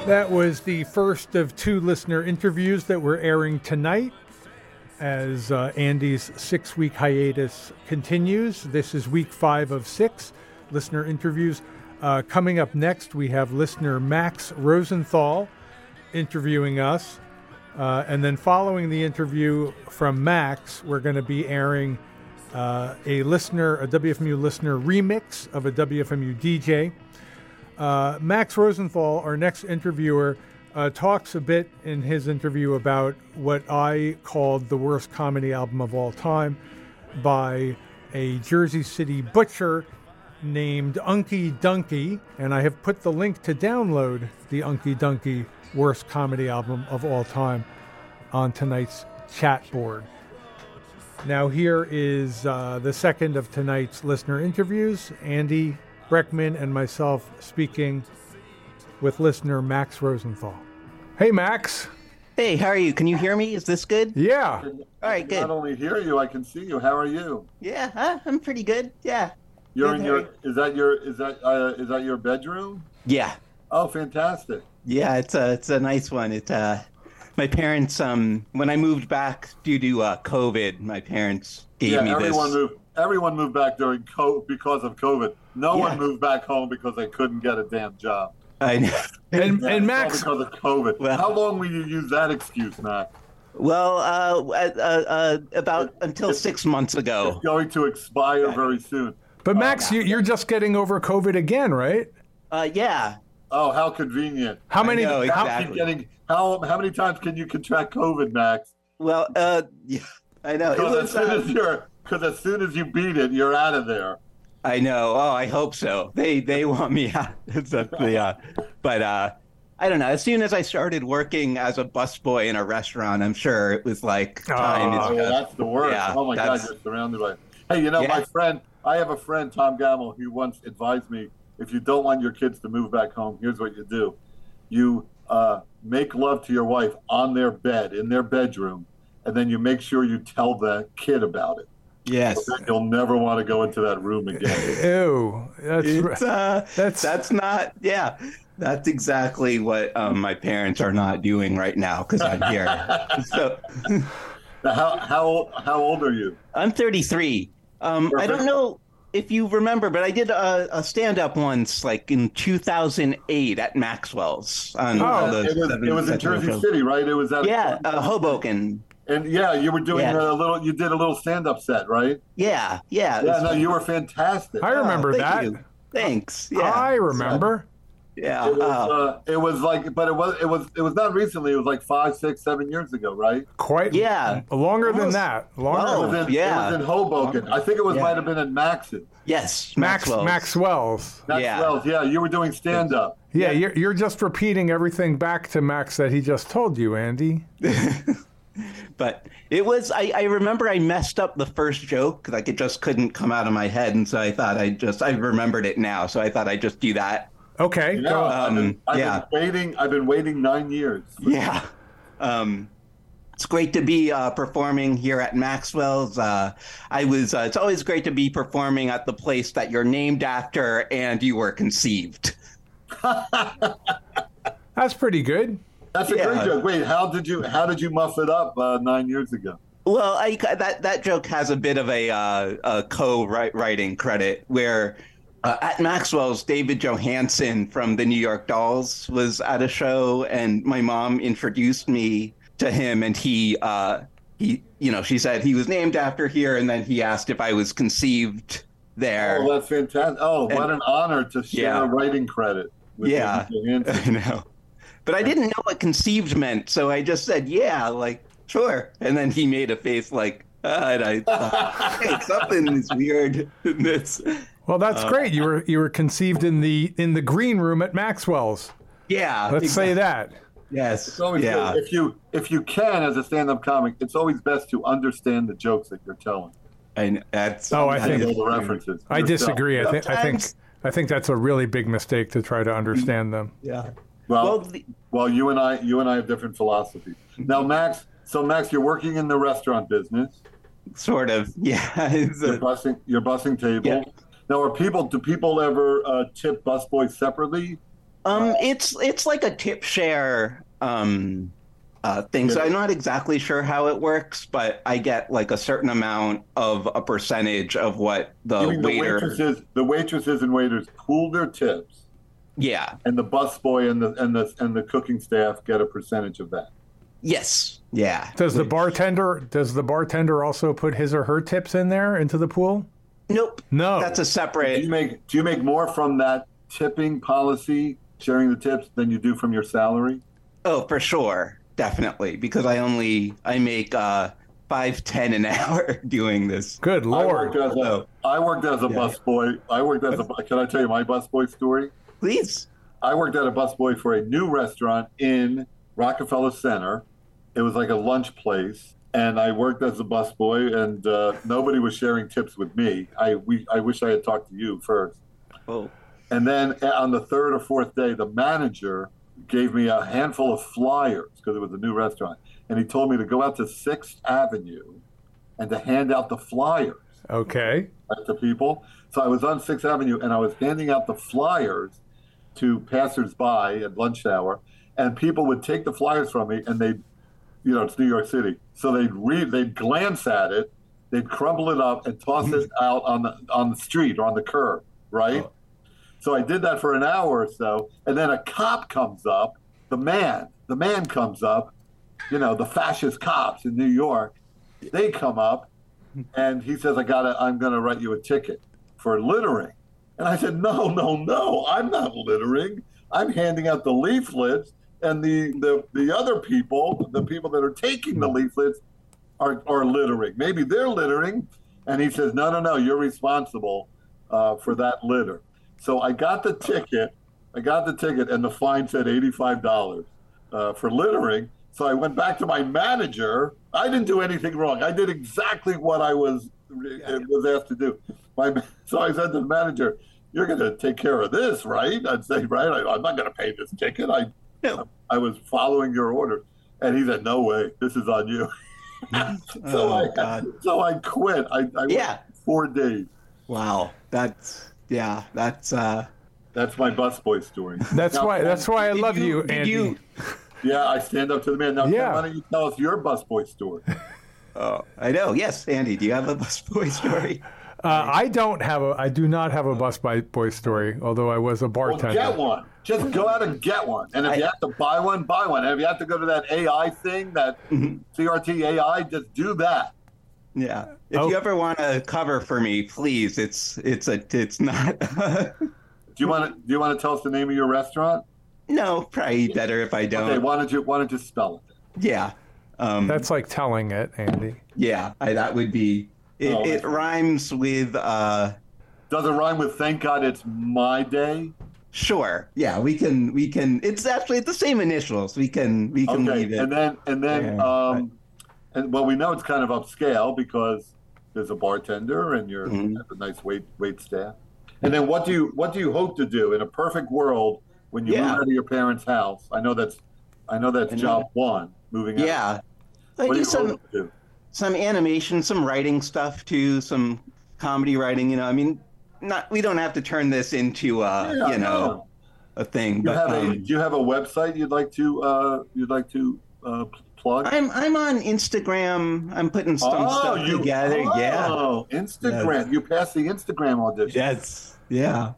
Speaker 5: That was the first of 2 listener interviews that we're airing tonight as Andy's 6-week hiatus continues. This is week 5 of 6 listener interviews. Coming up next, we have listener Max Rosenthal interviewing us. And then following the interview from Max, we're going to be airing a WFMU listener remix of a WFMU DJ. Max Rosenthal, our next interviewer, talks a bit in his interview about what I called the worst comedy album of all time by a Jersey City butcher named Unky Dunky, and I have put the link to download the Unky Dunky worst comedy album of all time on tonight's chat board. Now here is the second of tonight's listener interviews. Andy Breckman and myself speaking with listener Max Rosenthal. Hey, Max.
Speaker 8: Hey, how are you? Can you hear me? Is this good?
Speaker 5: Yeah.
Speaker 8: All right, good.
Speaker 7: Not only hear you, I can see you. How are you?
Speaker 8: Yeah, I'm pretty good. Yeah.
Speaker 7: You're
Speaker 8: Good,
Speaker 7: in
Speaker 8: Harry.
Speaker 7: is that your bedroom?
Speaker 8: Yeah.
Speaker 7: Oh, fantastic.
Speaker 8: Yeah, it's a nice one. My parents, when I moved back due to COVID, my parents gave me this.
Speaker 7: Everyone moved back because of COVID. No
Speaker 8: Yeah.
Speaker 7: one moved back home because they couldn't get a damn job.
Speaker 8: I know.
Speaker 5: And
Speaker 7: It's all
Speaker 5: Max,
Speaker 7: because of COVID.
Speaker 8: Well-
Speaker 7: How long will you use that excuse, Max?
Speaker 8: Well, about until 6 months ago.
Speaker 7: It's going to expire very soon.
Speaker 5: but Max, you're just getting over COVID again, right?
Speaker 8: Yeah.
Speaker 7: Oh, how convenient.
Speaker 5: How many?
Speaker 8: know,
Speaker 5: how-
Speaker 8: exactly.
Speaker 7: How many times can you contract COVID, Max?
Speaker 8: Well, yeah, I know.
Speaker 7: Because as soon as you beat it, you're out of there.
Speaker 8: I know. Oh, I hope so. They want me out. But I don't know. As soon as I started working as a busboy in a restaurant, I'm sure it was like time.
Speaker 7: Oh,
Speaker 8: is
Speaker 7: well,
Speaker 8: just-
Speaker 7: that's the worst.
Speaker 8: yeah,
Speaker 7: Oh my God,
Speaker 8: that's-
Speaker 7: you're surrounded by. Hey,
Speaker 8: Yeah.
Speaker 7: my friend. I have a friend, Tom Gamble, who once advised me: if you don't want your kids to move back home, here's what you do: you make love to your wife on their bed in their bedroom, and then you make sure you tell the kid about it.
Speaker 8: Yes.
Speaker 7: You'll never want to go into that room again.
Speaker 5: Ew.
Speaker 8: That's not. Yeah. That's exactly what my parents are not doing right now because I'm here. So
Speaker 7: Now, how old are you?
Speaker 8: I'm 33. I don't know if you remember, but I did a stand-up once, like in 2008 at Maxwell's. On
Speaker 7: It was in Jersey City, right? It was at
Speaker 8: Hoboken.
Speaker 7: And yeah, you were doing you did a little stand-up set, right?
Speaker 8: Yeah.
Speaker 7: Yeah, no, you were fantastic.
Speaker 5: I remember
Speaker 8: thank
Speaker 5: that.
Speaker 8: you. Thanks. Yeah.
Speaker 5: I remember.
Speaker 8: Yeah.
Speaker 7: It was like, but it was not recently. It was like 5, 6, 7 years ago, right?
Speaker 5: Quite.
Speaker 8: Yeah.
Speaker 5: Longer than that. Longer.
Speaker 8: Oh,
Speaker 7: It was
Speaker 8: yeah.
Speaker 7: in Hoboken. I think it
Speaker 8: Yeah.
Speaker 7: might have been at Max's.
Speaker 8: Yes.
Speaker 5: Maxwell's.
Speaker 7: Maxwell's. Yeah, you were doing stand-up.
Speaker 5: Yeah, you're just repeating everything back to Max that he just told you, Andy.
Speaker 8: But it was, I remember I messed up the first joke, like it just couldn't come out of my head. And so I thought I remembered it now. So I thought I'd just do that.
Speaker 5: Okay.
Speaker 7: Yeah,
Speaker 5: go.
Speaker 7: I've been waiting 9 years.
Speaker 8: Yeah. It's great to be performing here at Maxwell's. It's always great to be performing at the place that you're named after and you were conceived.
Speaker 5: That's pretty good.
Speaker 7: That's a great joke. Wait, how did you muff it up 9 years ago?
Speaker 8: Well, that joke has a bit of a co-writing credit where at Maxwell's, David Johansen from the New York Dolls was at a show, and my mom introduced me to him, and he she said he was named after here, and then he asked if I was conceived there.
Speaker 7: Oh, that's fantastic! Oh, what an honor to share a writing credit with
Speaker 8: Yeah,
Speaker 7: David Johansen.
Speaker 8: I know. But I didn't know what conceived meant, so I just said, yeah, like, sure. And then he made a face like, and I thought, hey, something is weird in this.
Speaker 5: Well, that's great. You were conceived in the green room at Maxwell's.
Speaker 8: Yeah.
Speaker 5: Let's say that.
Speaker 8: Yes.
Speaker 7: It's always good. If you can, as a stand-up comic, it's always best to understand the jokes that you're telling.
Speaker 8: And that's.
Speaker 5: Oh, I think
Speaker 7: all the references.
Speaker 5: I disagree.
Speaker 7: Yourself.
Speaker 5: I think that's a really big mistake to try to understand them.
Speaker 8: Yeah.
Speaker 7: Well, you and I have different philosophies. Now, Max, you're working in the restaurant business.
Speaker 8: Sort of. Yeah.
Speaker 7: You're bussing tables.
Speaker 8: Yeah.
Speaker 7: Now, do people ever tip busboys separately?
Speaker 8: It's like a tip share thing. So I'm not exactly sure how it works, but I get like a certain amount of a percentage of what the
Speaker 7: You mean
Speaker 8: waiter.
Speaker 7: the waitresses and waiters pool their tips,
Speaker 8: Yeah.
Speaker 7: and the busboy and the cooking staff get a percentage of that.
Speaker 8: Yes. Yeah.
Speaker 5: Does the bartender also put his or her tips in there into the pool?
Speaker 8: Nope.
Speaker 5: No.
Speaker 8: That's a separate.
Speaker 7: Do you make more from that tipping policy, sharing the tips, than you do from your salary?
Speaker 8: Oh, for sure. Definitely. Because I make $5.10 an hour doing this.
Speaker 5: Good Lord.
Speaker 7: I worked as a busboy. Can I tell you my busboy story?
Speaker 8: Please.
Speaker 7: I worked at a busboy for a new restaurant in Rockefeller Center. It was like a lunch place, and I worked as a busboy, and nobody was sharing tips with me. I wish I had talked to you first.
Speaker 8: Oh.
Speaker 7: And then on the third or fourth day, the manager gave me a handful of flyers because it was a new restaurant, and he told me to go out to 6th Avenue and to hand out the flyers.
Speaker 5: Okay.
Speaker 7: To people. So I was on 6th Avenue, and I was handing out the flyers to passersby at lunch hour, and people would take the flyers from me, and they'd, it's New York City, so they'd glance at it, they'd crumble it up and toss it out on the street or on the curb, right? Oh. So I did that for an hour or so, and then a cop comes up, the man comes up, the fascist cops in New York, they come up, and he says, I'm gonna write you a ticket for littering. And I said, no, I'm not littering. I'm handing out the leaflets, and the other people, the people that are taking the leaflets are littering. Maybe they're littering. And he says, no, you're responsible for that litter. So I got the ticket, and the fine said $85 for littering. So I went back to my manager. I didn't do anything wrong. I did exactly what I was asked to do. So I said to the manager, "You're going to take care of this, right?" I'd say, "Right, I'm not going to pay this ticket. I was following your order." And he said, "No way, this is on you." So I quit. I went 4 days.
Speaker 8: Wow, that's my
Speaker 7: busboy story.
Speaker 5: That's why I love you, Andy.
Speaker 7: Yeah, I stand up to the man. Now, why don't you tell us your busboy story?
Speaker 8: Oh, I know. Yes, Andy, do you have a busboy story?
Speaker 5: I do not have a busboy story, although I was a bartender.
Speaker 7: Well, get one. Just go out and get one. And if you have to buy one, buy one. And if you have to go to that AI thing, that CRT AI, just do that.
Speaker 8: Yeah. If you ever want to cover for me, please. It's not.
Speaker 7: Do you want to tell us the name of your restaurant?
Speaker 8: No, probably better if I don't.
Speaker 7: Okay, why don't you spell it?
Speaker 8: Yeah.
Speaker 5: That's like telling it, Andy.
Speaker 8: Yeah, that would be. It rhymes with.
Speaker 7: Does it rhyme with "Thank God It's My Day"?
Speaker 8: Sure. Yeah, we can. It's actually the same initials. We can leave it.
Speaker 7: And then well, we know it's kind of upscale because there's a bartender and you have a nice wait staff. And then what do you hope to do in a perfect world when you move out of your parents' house? I know that's job one, moving out.
Speaker 8: Yeah.
Speaker 7: What do you hope to do?
Speaker 8: Some animation, some writing stuff too, some comedy writing. We don't have to turn this into a thing.
Speaker 7: Do you have a website you'd like to plug?
Speaker 8: I'm on Instagram. I'm putting some stuff together.
Speaker 7: Oh, Instagram! Yes. You passed the Instagram audition.
Speaker 8: Yes. Yeah.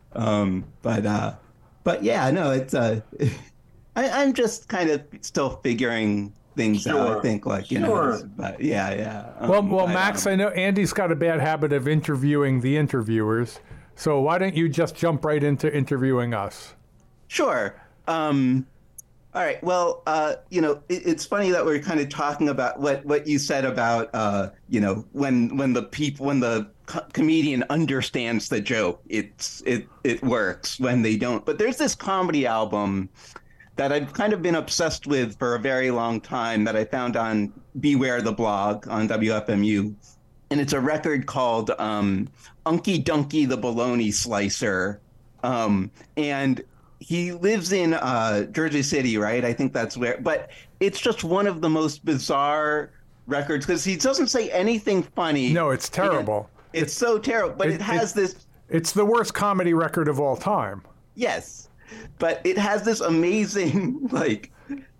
Speaker 8: But yeah, no, it's I'm just kind of still figuring things out. I think, but yeah.
Speaker 5: Well, Max, I know Andy's got a bad habit of interviewing the interviewers, so why don't you just jump right into interviewing us?
Speaker 8: Sure. All right. Well, it's funny that we're kind of talking about what you said about, when the comedian understands the joke, it works. When they don't. But there's this comedy album that I've kind of been obsessed with for a very long time that I found on Beware the Blog on WFMU. And it's a record called Unky Dunky the Bologna Slicer. And he lives in Jersey City, right? I think that's where. But it's just one of the most bizarre records because he doesn't say anything funny.
Speaker 5: No, it's terrible.
Speaker 8: It's so terrible. But it has this.
Speaker 5: It's the worst comedy record of all time.
Speaker 8: Yes. but it has this amazing like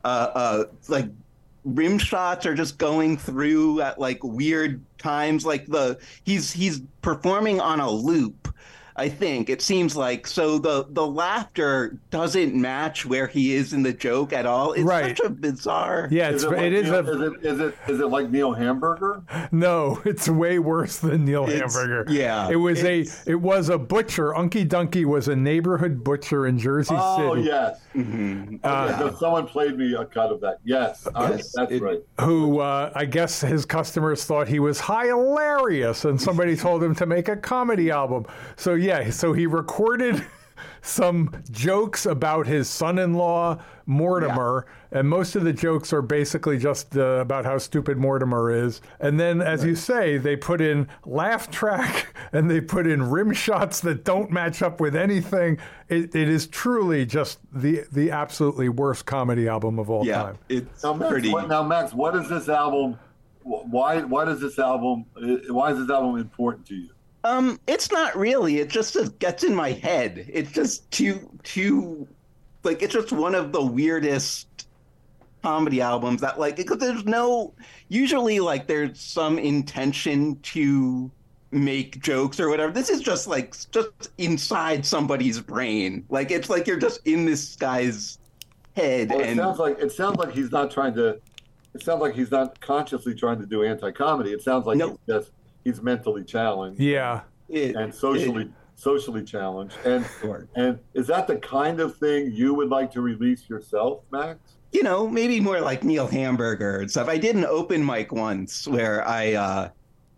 Speaker 8: rim shots are just going through at like weird times. Like he's performing on a loop. I think it seems like so the laughter doesn't match where he is in the joke at all. It's such a bizarre.
Speaker 5: Yeah,
Speaker 7: Is it like Neil Hamburger?
Speaker 5: No, it's way worse than Neil Hamburger.
Speaker 8: Yeah,
Speaker 5: it was a butcher. Unky Dunky was a neighborhood butcher in Jersey City.
Speaker 7: Oh yes. Mm-hmm. Someone played me a cut of that. Yes, that's right.
Speaker 5: Who I guess his customers thought he was hilarious, and somebody told him to make a comedy album. So so he recorded some jokes about his son-in-law, Mortimer, and most of the jokes are basically just about how stupid Mortimer is. And then, as you say, they put in laugh track and they put in rim shots that don't match up with anything. It is truly just the absolutely worst comedy album of all time.
Speaker 8: It's
Speaker 7: pretty. Now, Max, what is this album? Why is this album important to you?
Speaker 8: It's not really. It just gets in my head. It's just too like it's just one of the weirdest comedy albums that like because there's no usually like there's some intention to make jokes or whatever. This is just inside somebody's brain. Like it's like you're just in this guy's head.
Speaker 7: Well,
Speaker 8: and
Speaker 7: it sounds like he's not trying to. It sounds like he's not consciously trying to do anti-comedy. It sounds like he's mentally challenged.
Speaker 5: Yeah.
Speaker 7: And socially challenged. And is that the kind of thing you would like to release yourself, Max?
Speaker 8: You know, maybe more like Neil Hamburger and stuff. I did an open mic once where I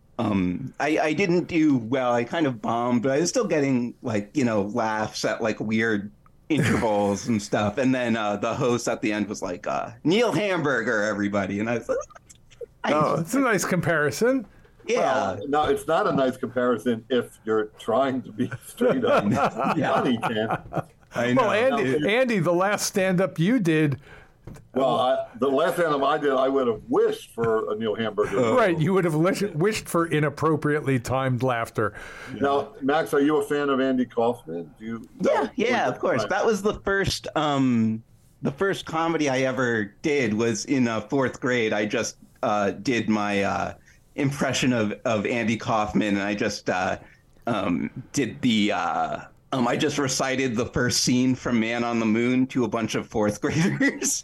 Speaker 8: didn't do well. I kind of bombed, but I was still getting like, laughs at like weird intervals and stuff. And then the host at the end was like, Neil Hamburger, everybody. And I was like,
Speaker 5: it's a nice comparison.
Speaker 8: Yeah.
Speaker 7: Well, no, it's not a nice comparison if you're trying to be straight up funny, Ken.
Speaker 5: I know. Well, Andy, the last stand-up you did.
Speaker 7: Well, the last stand-up I did, I would have wished for a Neil Hamburger.
Speaker 5: Right, you would have wished for inappropriately timed laughter.
Speaker 7: Now, Max, are you a fan of Andy Kaufman?
Speaker 8: Yeah, of course. That was the first comedy I ever did was in fourth grade. I just did my impression of Andy Kaufman, and I just did the I just recited the first scene from Man on the Moon to a bunch of fourth graders.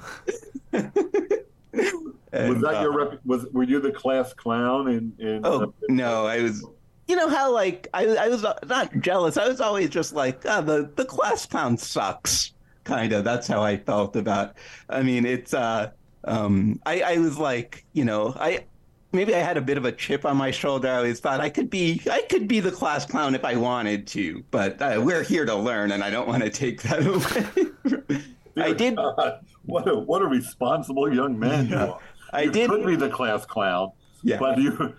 Speaker 7: Were you the class clown in
Speaker 8: no, I was. You know how like I was not jealous. I was always just like the class clown sucks. Kind of. That's how I felt about. I mean, it's I was like maybe I had a bit of a chip on my shoulder. I always thought I could be the class clown if I wanted to, but we're here to learn, and I don't want to take that away. I did.
Speaker 7: What a responsible young man you are. You could be the class clown, but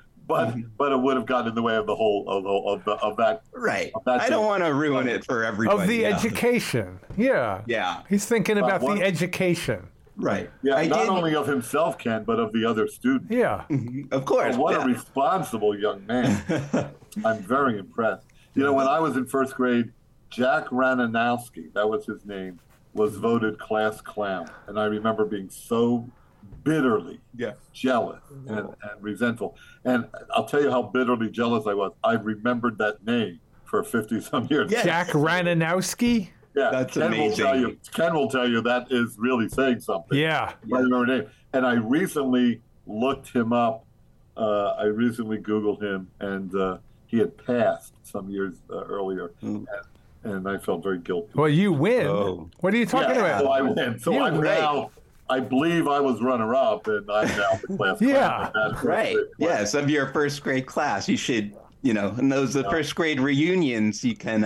Speaker 7: it would have gotten in the way of the whole of that.
Speaker 8: Right.
Speaker 7: Of that
Speaker 8: I don't want to ruin it for everybody.
Speaker 5: Of the education. Yeah.
Speaker 8: Yeah.
Speaker 5: He's thinking about the education.
Speaker 8: Right.
Speaker 7: Yeah, not only of himself, Ken, but of the other students.
Speaker 5: Yeah.
Speaker 8: Of course.
Speaker 7: What a responsible young man. I'm very impressed. When I was in first grade, Jack Rananowski, that was his name, was voted class clown. And I remember being so bitterly jealous and resentful. And I'll tell you how bitterly jealous I was. I remembered that name for 50-some years.
Speaker 5: Yes. Jack Rananowski?
Speaker 7: Yeah,
Speaker 8: that's amazing.
Speaker 7: Ken will tell you that is really saying something.
Speaker 5: Yeah.
Speaker 7: I remember name. And I recently looked him up. I recently Googled him, and he had passed some years earlier. And I felt very guilty.
Speaker 5: Well, you win. Oh. What are you talking about?
Speaker 7: So I win. So I'm now, I believe I was runner-up, and I'm now the class.
Speaker 5: Yeah.
Speaker 8: Right. Yes, of your first grade class. You should... and those first grade reunions, you can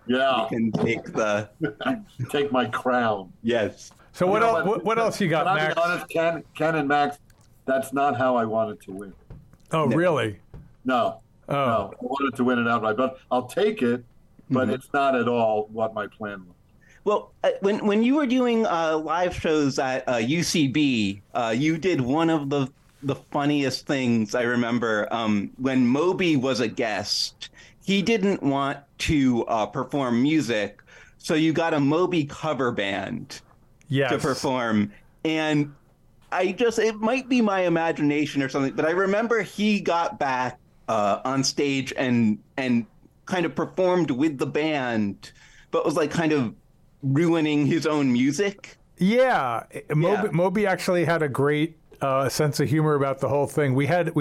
Speaker 8: take
Speaker 7: take my crown.
Speaker 8: Yes.
Speaker 5: So what else you got, Max?
Speaker 7: I'll be honest, Ken and Max, that's not how I wanted to win.
Speaker 5: Oh, really?
Speaker 7: No. Oh. No. I wanted to win it outright, but I'll take it. But it's not at all what my plan was.
Speaker 8: Well, when you were doing live shows at UCB, you did one of the funniest things I remember when Moby was a guest. He didn't want to perform music, So you got a Moby cover band
Speaker 5: Yes.
Speaker 8: to perform. And it might be my imagination or something, but I remember he got back on stage and kind of performed with the band, but was like kind of ruining his own music.
Speaker 5: Yeah, Moby actually had a great sense of humor about the whole thing. We had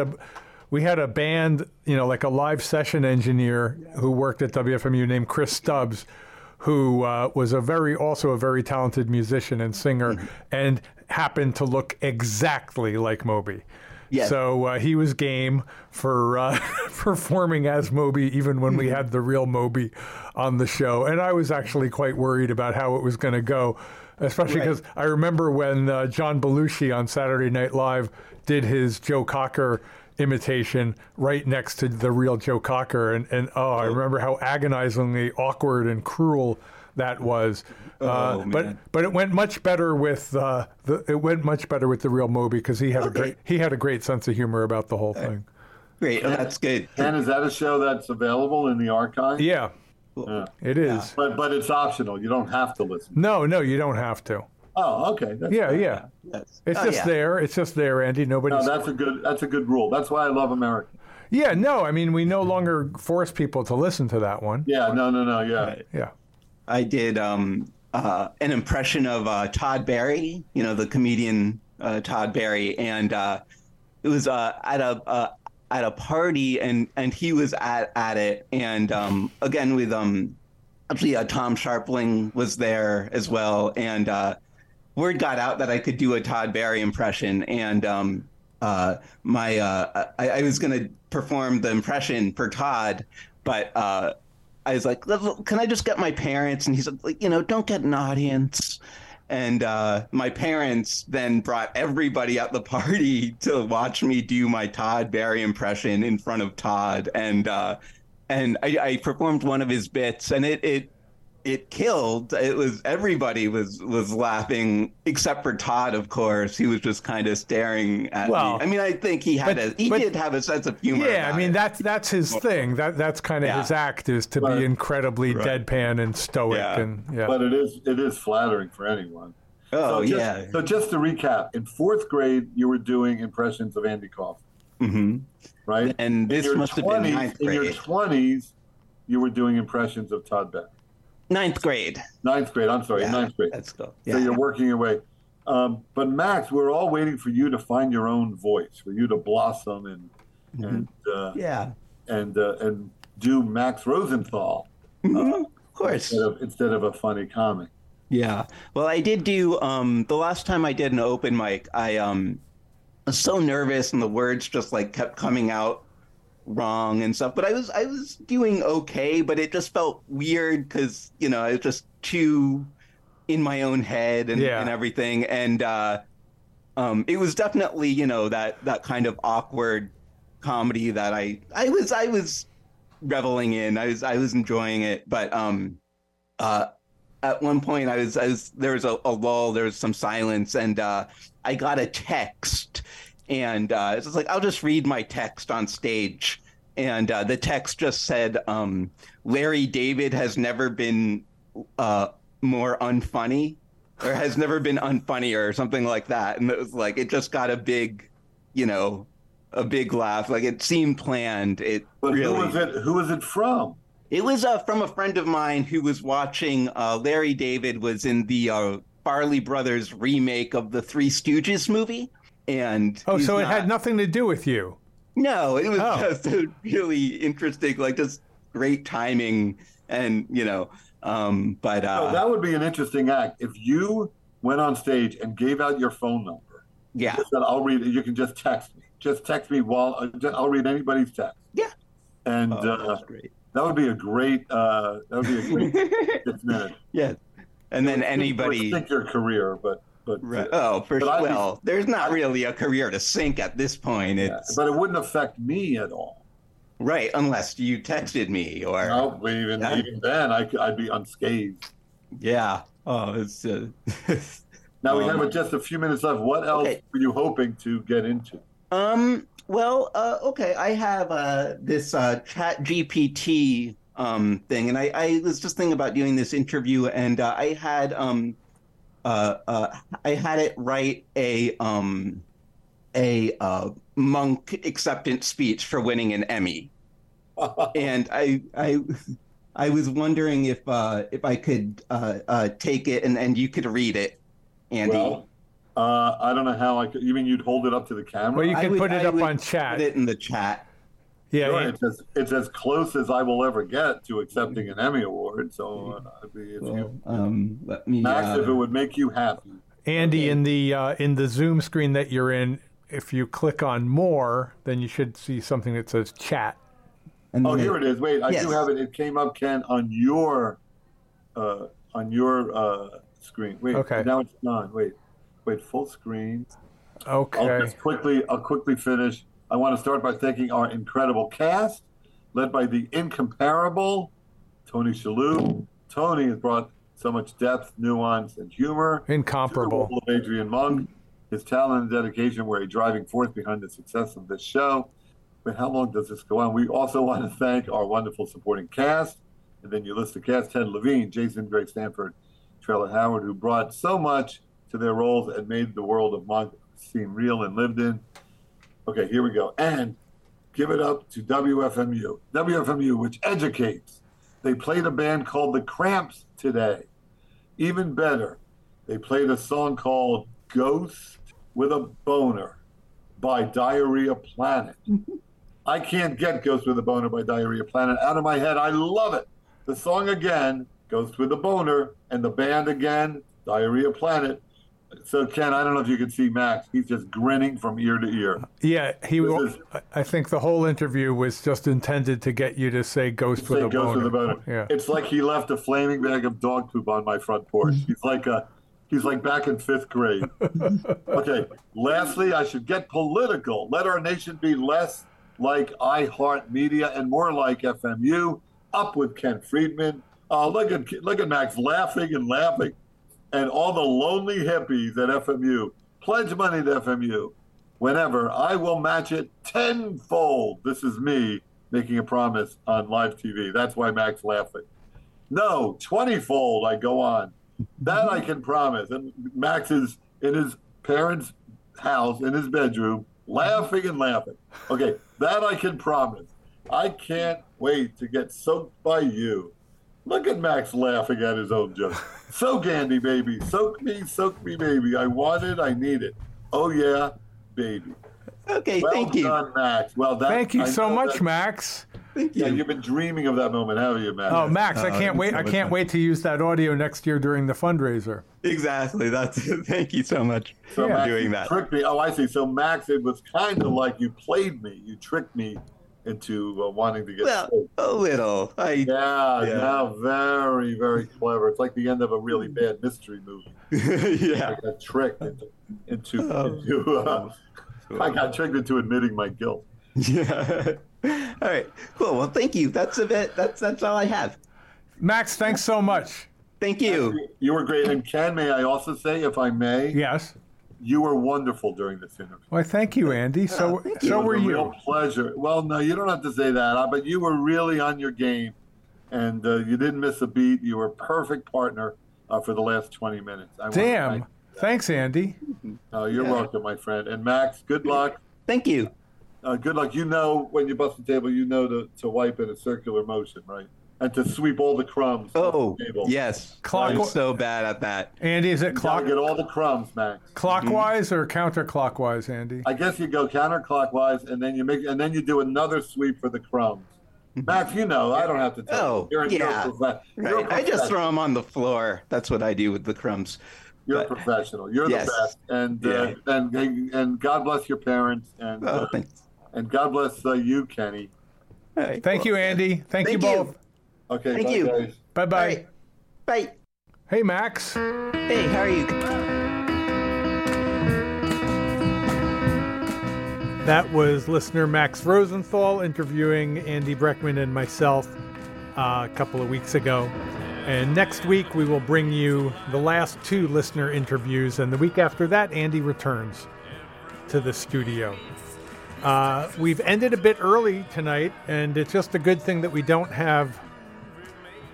Speaker 5: a band, like a live session engineer who worked at WFMU named Chris Stubbs, who was also a very talented musician and singer, and happened to look exactly like Moby.
Speaker 8: Yes.
Speaker 5: So he was game for performing as Moby, even when we had the real Moby on the show. And I was actually quite worried about how it was going to go, especially because I remember when John Belushi on Saturday Night Live did his Joe Cocker imitation right next to the real Joe Cocker. And I remember how agonizingly awkward and cruel that was. But it went much better with the real Moby, because he had a great sense of humor about the whole thing.
Speaker 8: Great, that's good.
Speaker 7: And is that a show that's available in the archive?
Speaker 5: Yeah, it is.
Speaker 7: But it's optional. You don't have to listen.
Speaker 5: No, you don't have to.
Speaker 7: Oh, okay. That's
Speaker 5: Yeah. It's just there. It's just there, Andy. Nobody's.
Speaker 7: No, that's a good rule. That's why I love America.
Speaker 5: Yeah, no, I mean, we no longer force people to listen to that one.
Speaker 7: Yeah, no, yeah.
Speaker 5: Yeah.
Speaker 8: I did an impression of Todd Barry, the comedian Todd Barry, and it was at a party, and he was at it, and again with actually Tom Sharpling was there as well, and word got out that I could do a Todd Barry impression, and I was going to perform the impression for Todd, but I was like, can I just get my parents? And he's like, don't get an audience. And my parents then brought everybody at the party to watch me do my Todd Barry impression in front of Todd. And I performed one of his bits, and it killed. Everybody was laughing except for Todd, of course. He was just kind of staring at me. I mean, I think he did have a sense of humor.
Speaker 5: Yeah, I mean that's his thing. That's kind of his act, is to be incredibly deadpan and stoic.
Speaker 7: Yeah. But it is flattering for anyone.
Speaker 8: Oh,
Speaker 7: So just to recap, in fourth grade you were doing impressions of Andy Kaufman.
Speaker 8: Mm-hmm.
Speaker 7: Right?
Speaker 8: And this must have been ninth grade.
Speaker 7: In your 20s, you were doing impressions of Todd Barry.
Speaker 8: Ninth grade.
Speaker 7: Ninth grade. I'm sorry, ninth grade.
Speaker 8: That's cool. Yeah.
Speaker 7: So you're working your way. But Max, we're all waiting for you to find your own voice, for you to blossom and do Max Rosenthal.
Speaker 8: Of course.
Speaker 7: Instead of a funny comic.
Speaker 8: Yeah. Well, I did do the last time I did an open mic. I was so nervous, and the words just kept coming out wrong and stuff, but I was doing okay, but it just felt weird because I was just too in my own head and everything, and it was definitely that kind of awkward comedy that I was reveling in. I was enjoying it, but at one point there was a lull, there was some silence, and I got a text. And it's just I'll just read my text on stage. And the text just said, Larry David has never been more unfunny, or has never been unfunnier, or something like that. And it was it just got a big laugh. It seemed planned.
Speaker 7: But who was it from?
Speaker 8: It was from a friend of mine who was watching. Larry David was in the Farley Brothers remake of the Three Stooges movie. And
Speaker 5: so it had nothing to do with you.
Speaker 8: No, it was just a really interesting, just great timing, and but
Speaker 7: that would be an interesting act if you went on stage and gave out your phone number.
Speaker 8: Yeah,
Speaker 7: just said, I'll read it. You can just text me. Just text me while I'll read anybody's text.
Speaker 8: Yeah,
Speaker 7: and
Speaker 8: that's great.
Speaker 7: That would be a great. 6 minutes.
Speaker 8: Yeah, and then anybody
Speaker 7: think your career, but.
Speaker 8: Right. There's not really a career to sink at this point.
Speaker 7: But it wouldn't affect me at all.
Speaker 8: Right, unless you texted me or.
Speaker 7: No, even then, I'd be unscathed.
Speaker 8: Yeah. Oh, it's.
Speaker 7: Now we have just a few minutes left. What else were you hoping to get into?
Speaker 8: Well, okay. I have this Chat GPT thing, and I was just thinking about doing this interview, and I had it write a Monk acceptance speech for winning an Emmy, and I was wondering if I could take it and you could read it, Andy.
Speaker 7: Well, I don't know how I could. You mean you'd hold it up to the camera?
Speaker 5: Well, you can put it up on chat.
Speaker 8: Put it in the chat.
Speaker 5: Yeah,
Speaker 7: sure, it's as close as I will ever get to accepting an Emmy award. So,
Speaker 8: let me.
Speaker 7: Max, if it would make you happy,
Speaker 5: Andy, in the Zoom screen that you're in, if you click on more, then you should see something that says chat.
Speaker 8: And
Speaker 7: here it is. Wait, I do have it. It came up, Ken, on your screen. Wait,
Speaker 5: okay.
Speaker 7: Now it's gone. Wait, full screen.
Speaker 5: Okay.
Speaker 7: I'll quickly finish. I want to start by thanking our incredible cast, led by the incomparable Tony Shalhoub. Tony has brought so much depth, nuance, and humor.
Speaker 5: Incomparable.
Speaker 7: To the role of Adrian Monk. His talent and dedication were a driving force behind the success of this show. But how long does this go on? We also want to thank our wonderful supporting cast. And then you list the cast: Ted Levine, Jason Greg Stanford, Trella Howard, who brought so much to their roles and made the world of Monk seem real and lived in. Okay, here we go. And give it up to WFMU. WFMU, which educates. They played a band called The Cramps today. Even better, they played a song called Ghost with a Boner by Diarrhea Planet. I can't get Ghost with a Boner by Diarrhea Planet out of my head. I love it. The song again, Ghost with a Boner, and the band again, Diarrhea Planet. So, Ken, I don't know if you can see Max. He's just grinning from ear to ear.
Speaker 5: Yeah, I think the whole interview was just intended to get you to say Ghost with a Boner. Yeah.
Speaker 7: It's like he left a flaming bag of dog poop on my front porch. He's like back in 5th grade. Okay, lastly, I should get political. Let our nation be less like iHeartMedia and more like FMU. Up with Ken Friedman. Look at Max laughing and laughing. And all the lonely hippies at FMU. Pledge money to FMU. Whenever, I will match it tenfold. This is me making a promise on live TV. That's why Max laughing. No, 20-fold I go on. That I can promise. And Max is in his parents' house, in his bedroom, laughing and laughing. Okay, that I can promise. I can't wait to get soaked by you. Look at Max laughing at his own joke. Soak Andy, baby. Soak me, baby. I want it, I need it. Oh, yeah, baby.
Speaker 8: Okay,
Speaker 7: thank you. Well done, Max. Well,
Speaker 5: thank you so much, Max.
Speaker 8: Thank you.
Speaker 7: Yeah, you've been dreaming of that moment, haven't you, Max?
Speaker 5: Oh, Max, I can't wait. I can't wait to use that audio next year during the fundraiser.
Speaker 8: Exactly. Thank you so much for doing that.
Speaker 7: Tricked me. Oh, I see. So, Max, it was kind of like you played me. You tricked me into wanting to get
Speaker 8: a little.
Speaker 7: Now very, very clever. It's like the end of a really bad mystery movie.
Speaker 8: Yeah.
Speaker 7: I got tricked I got tricked into admitting my guilt.
Speaker 8: Yeah. All right. Cool. Well, thank you. That's a bit. That's all I have.
Speaker 5: Max, thanks so much.
Speaker 8: Thank you.
Speaker 7: You were great. And Ken, may I also say, if I may?
Speaker 5: Yes.
Speaker 7: You were wonderful during this interview.
Speaker 5: Well, thank you, Andy. So were you.
Speaker 7: Real pleasure. Well, no, you don't have to say that, but you were really on your game, and you didn't miss a beat. You were a perfect partner for the last 20 minutes.
Speaker 5: Damn. Thanks, Andy.
Speaker 7: You're welcome, my friend. And Max, good luck.
Speaker 8: Thank you.
Speaker 7: Good luck. You know, when you bust the table, you know to wipe in a circular motion, right? And to sweep all the crumbs.
Speaker 8: Oh,
Speaker 7: the table.
Speaker 8: Yes. I'm so bad at that.
Speaker 5: Andy, is it
Speaker 7: get all the crumbs, Max.
Speaker 5: Clockwise or counterclockwise, Andy?
Speaker 7: I guess you go counterclockwise, and then you do another sweep for the crumbs. Max, you know, I don't have to tell you.
Speaker 8: Right. I just throw them on the floor. That's what I do with the crumbs.
Speaker 7: You're a professional. You're the best. And God bless your parents. And and God bless you, Kenny.
Speaker 5: Right. Thank you, Andy. Thank you both.
Speaker 7: Okay,
Speaker 8: thank
Speaker 7: bye,
Speaker 8: you.
Speaker 7: Guys.
Speaker 5: Bye-bye.
Speaker 8: Right. Bye.
Speaker 5: Hey, Max.
Speaker 8: Hey, how are you?
Speaker 5: That was listener Max Rosenthal interviewing Andy Breckman and myself a couple of weeks ago. And next week, we will bring you the last 2 listener interviews. And the week after that, Andy returns to the studio. We've ended a bit early tonight, and it's just a good thing that we don't have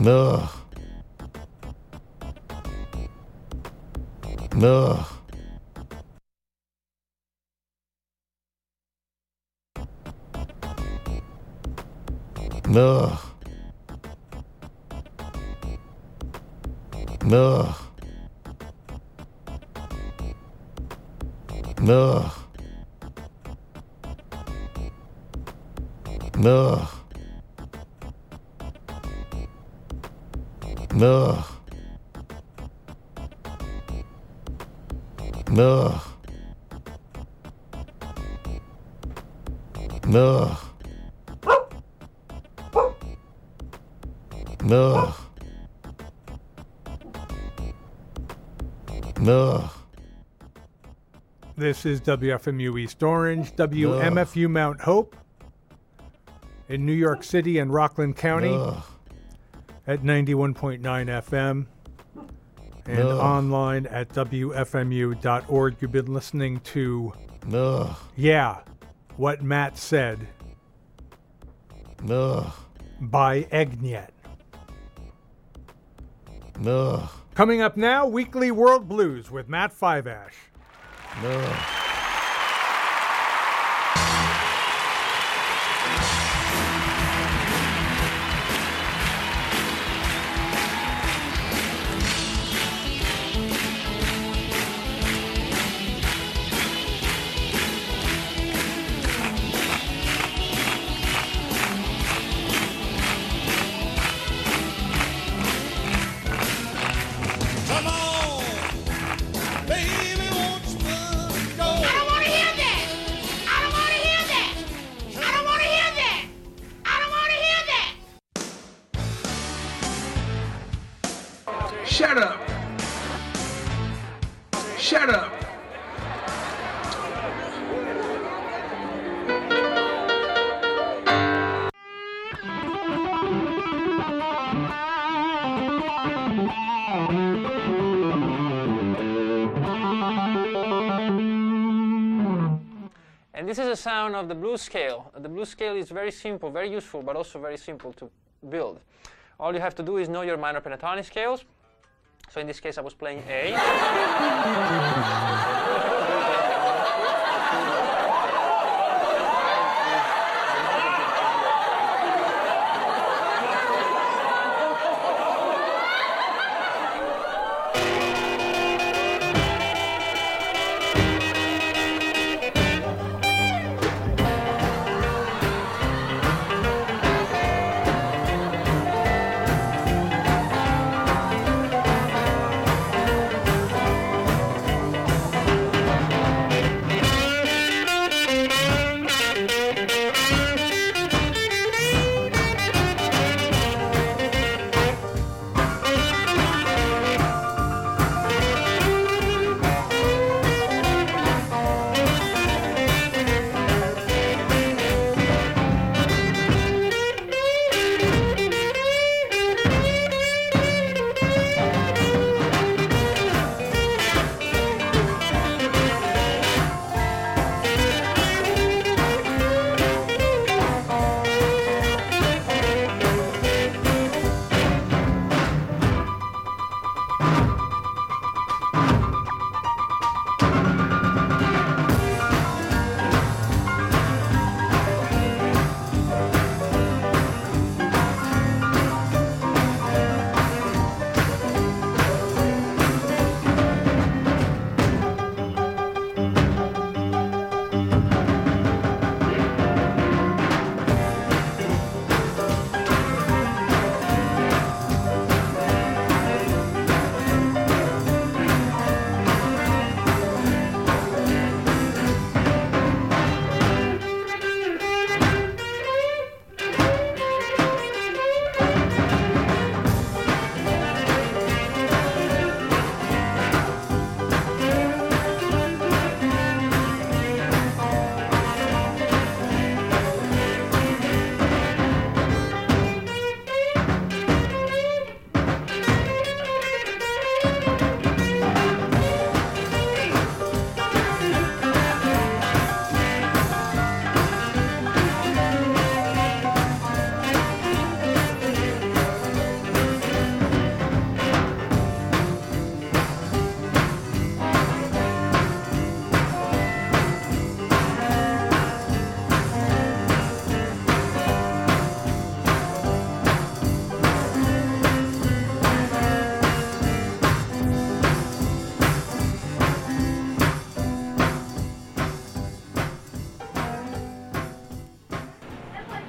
Speaker 9: Ugh. Ugh. Ugh. Ugh. Ugh. Ugh. Ugh. Ugh. Ugh. Ugh. Ugh.
Speaker 5: This is WFMU East Orange, WMFU Mount Hope in New York City and Rockland County at 91.9 FM and online at WFMU.org. You've been listening to Yeah, What Matt Said by Egnet. Coming up now, Weekly World Blues with Matt Fiveash.
Speaker 10: Come on, baby, won't you go? I don't want to hear that. I don't want to hear that. I don't want to hear that. I don't want to hear that.
Speaker 11: Shut up. Shut up.
Speaker 12: And this is the sound of the blues scale. The blues scale is very simple, very useful, but also very simple to build. All you have to do is know your minor pentatonic scales. So in this case, I was playing A.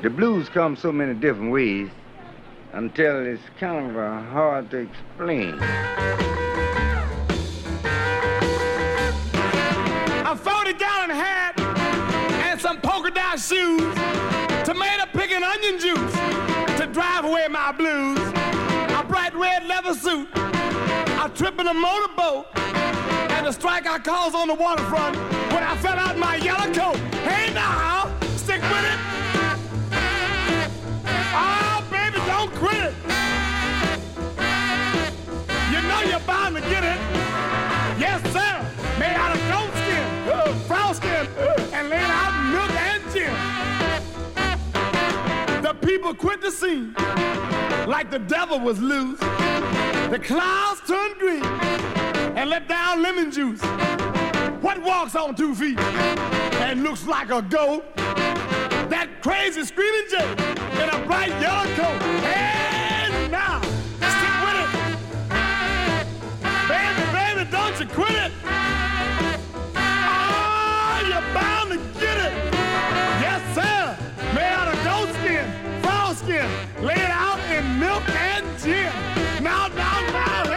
Speaker 11: The blues come so many different ways until it's kind of hard to explain.
Speaker 10: A 40-gallon hat and some polka dot shoes, tomato picking onion juice to drive away my blues, a bright red leather suit, a trip in a motorboat, and a strike I caused on the waterfront when I fell out my yellow coat. Hey now, stick with it. Oh, baby, don't quit it. You know you're bound to get it. Yes, sir. Made out of goat skin, frog skin, and laid out in milk and gin. The people quit the scene like the devil was loose. The clouds turned green and let down lemon juice. What walks on 2 feet and looks like a goat? That crazy screaming Jay in a bright yellow coat. Hey, now, stick with it. Baby, baby, don't you quit it. Oh, you're bound to get it. Yes, sir. Made out of goat skin, frog skin, laid out in milk and gin. Now, hey.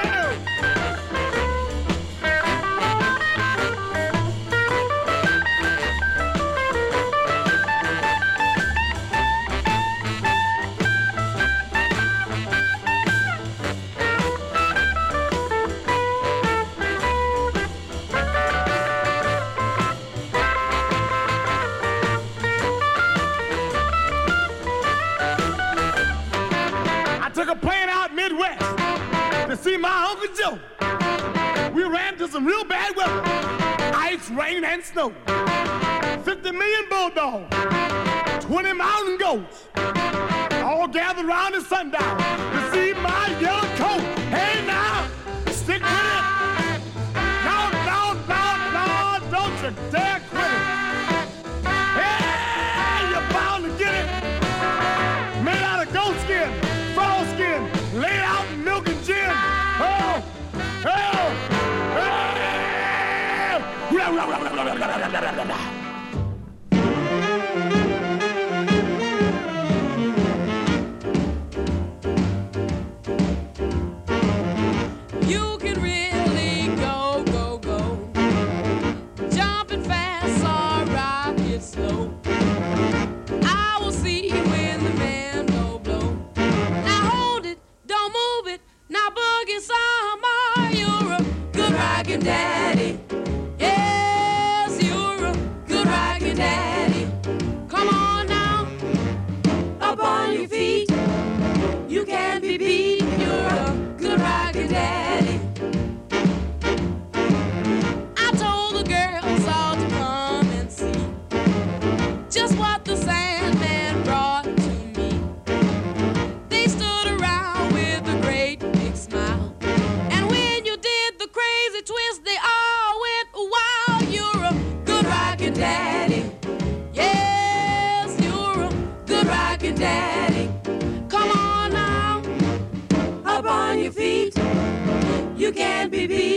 Speaker 10: Took a plane out Midwest to see my Uncle Joe. We ran into some real bad weather, ice, rain, and snow. 50 million bulldogs, 20 mountain goats, all gathered around at sundown to see my yellow coat. Hey now, stick with it. No, don't you dare quit it. Hey, you're bound to get it. Made out of goat skin, frog skin, laid out in milk and gin. Oh!
Speaker 13: You can really go, jumping fast or rocket slow. I will see you when the man blow. Now hold it, don't move it, now boogie some more. You're a good rockin' daddy. Yes, you're a good rockin' daddy. Come on now, up on your feet. You can't be beat. You're a good rockin' daddy. I told the girls all to come and see just what the Sandman brought to me. They stood around with a great big smile, and when you did the crazy twist, they all went wild. You're a good rockin' daddy. Yes, you're a good rockin' daddy. Come on now, up on your feet. You can't be beat.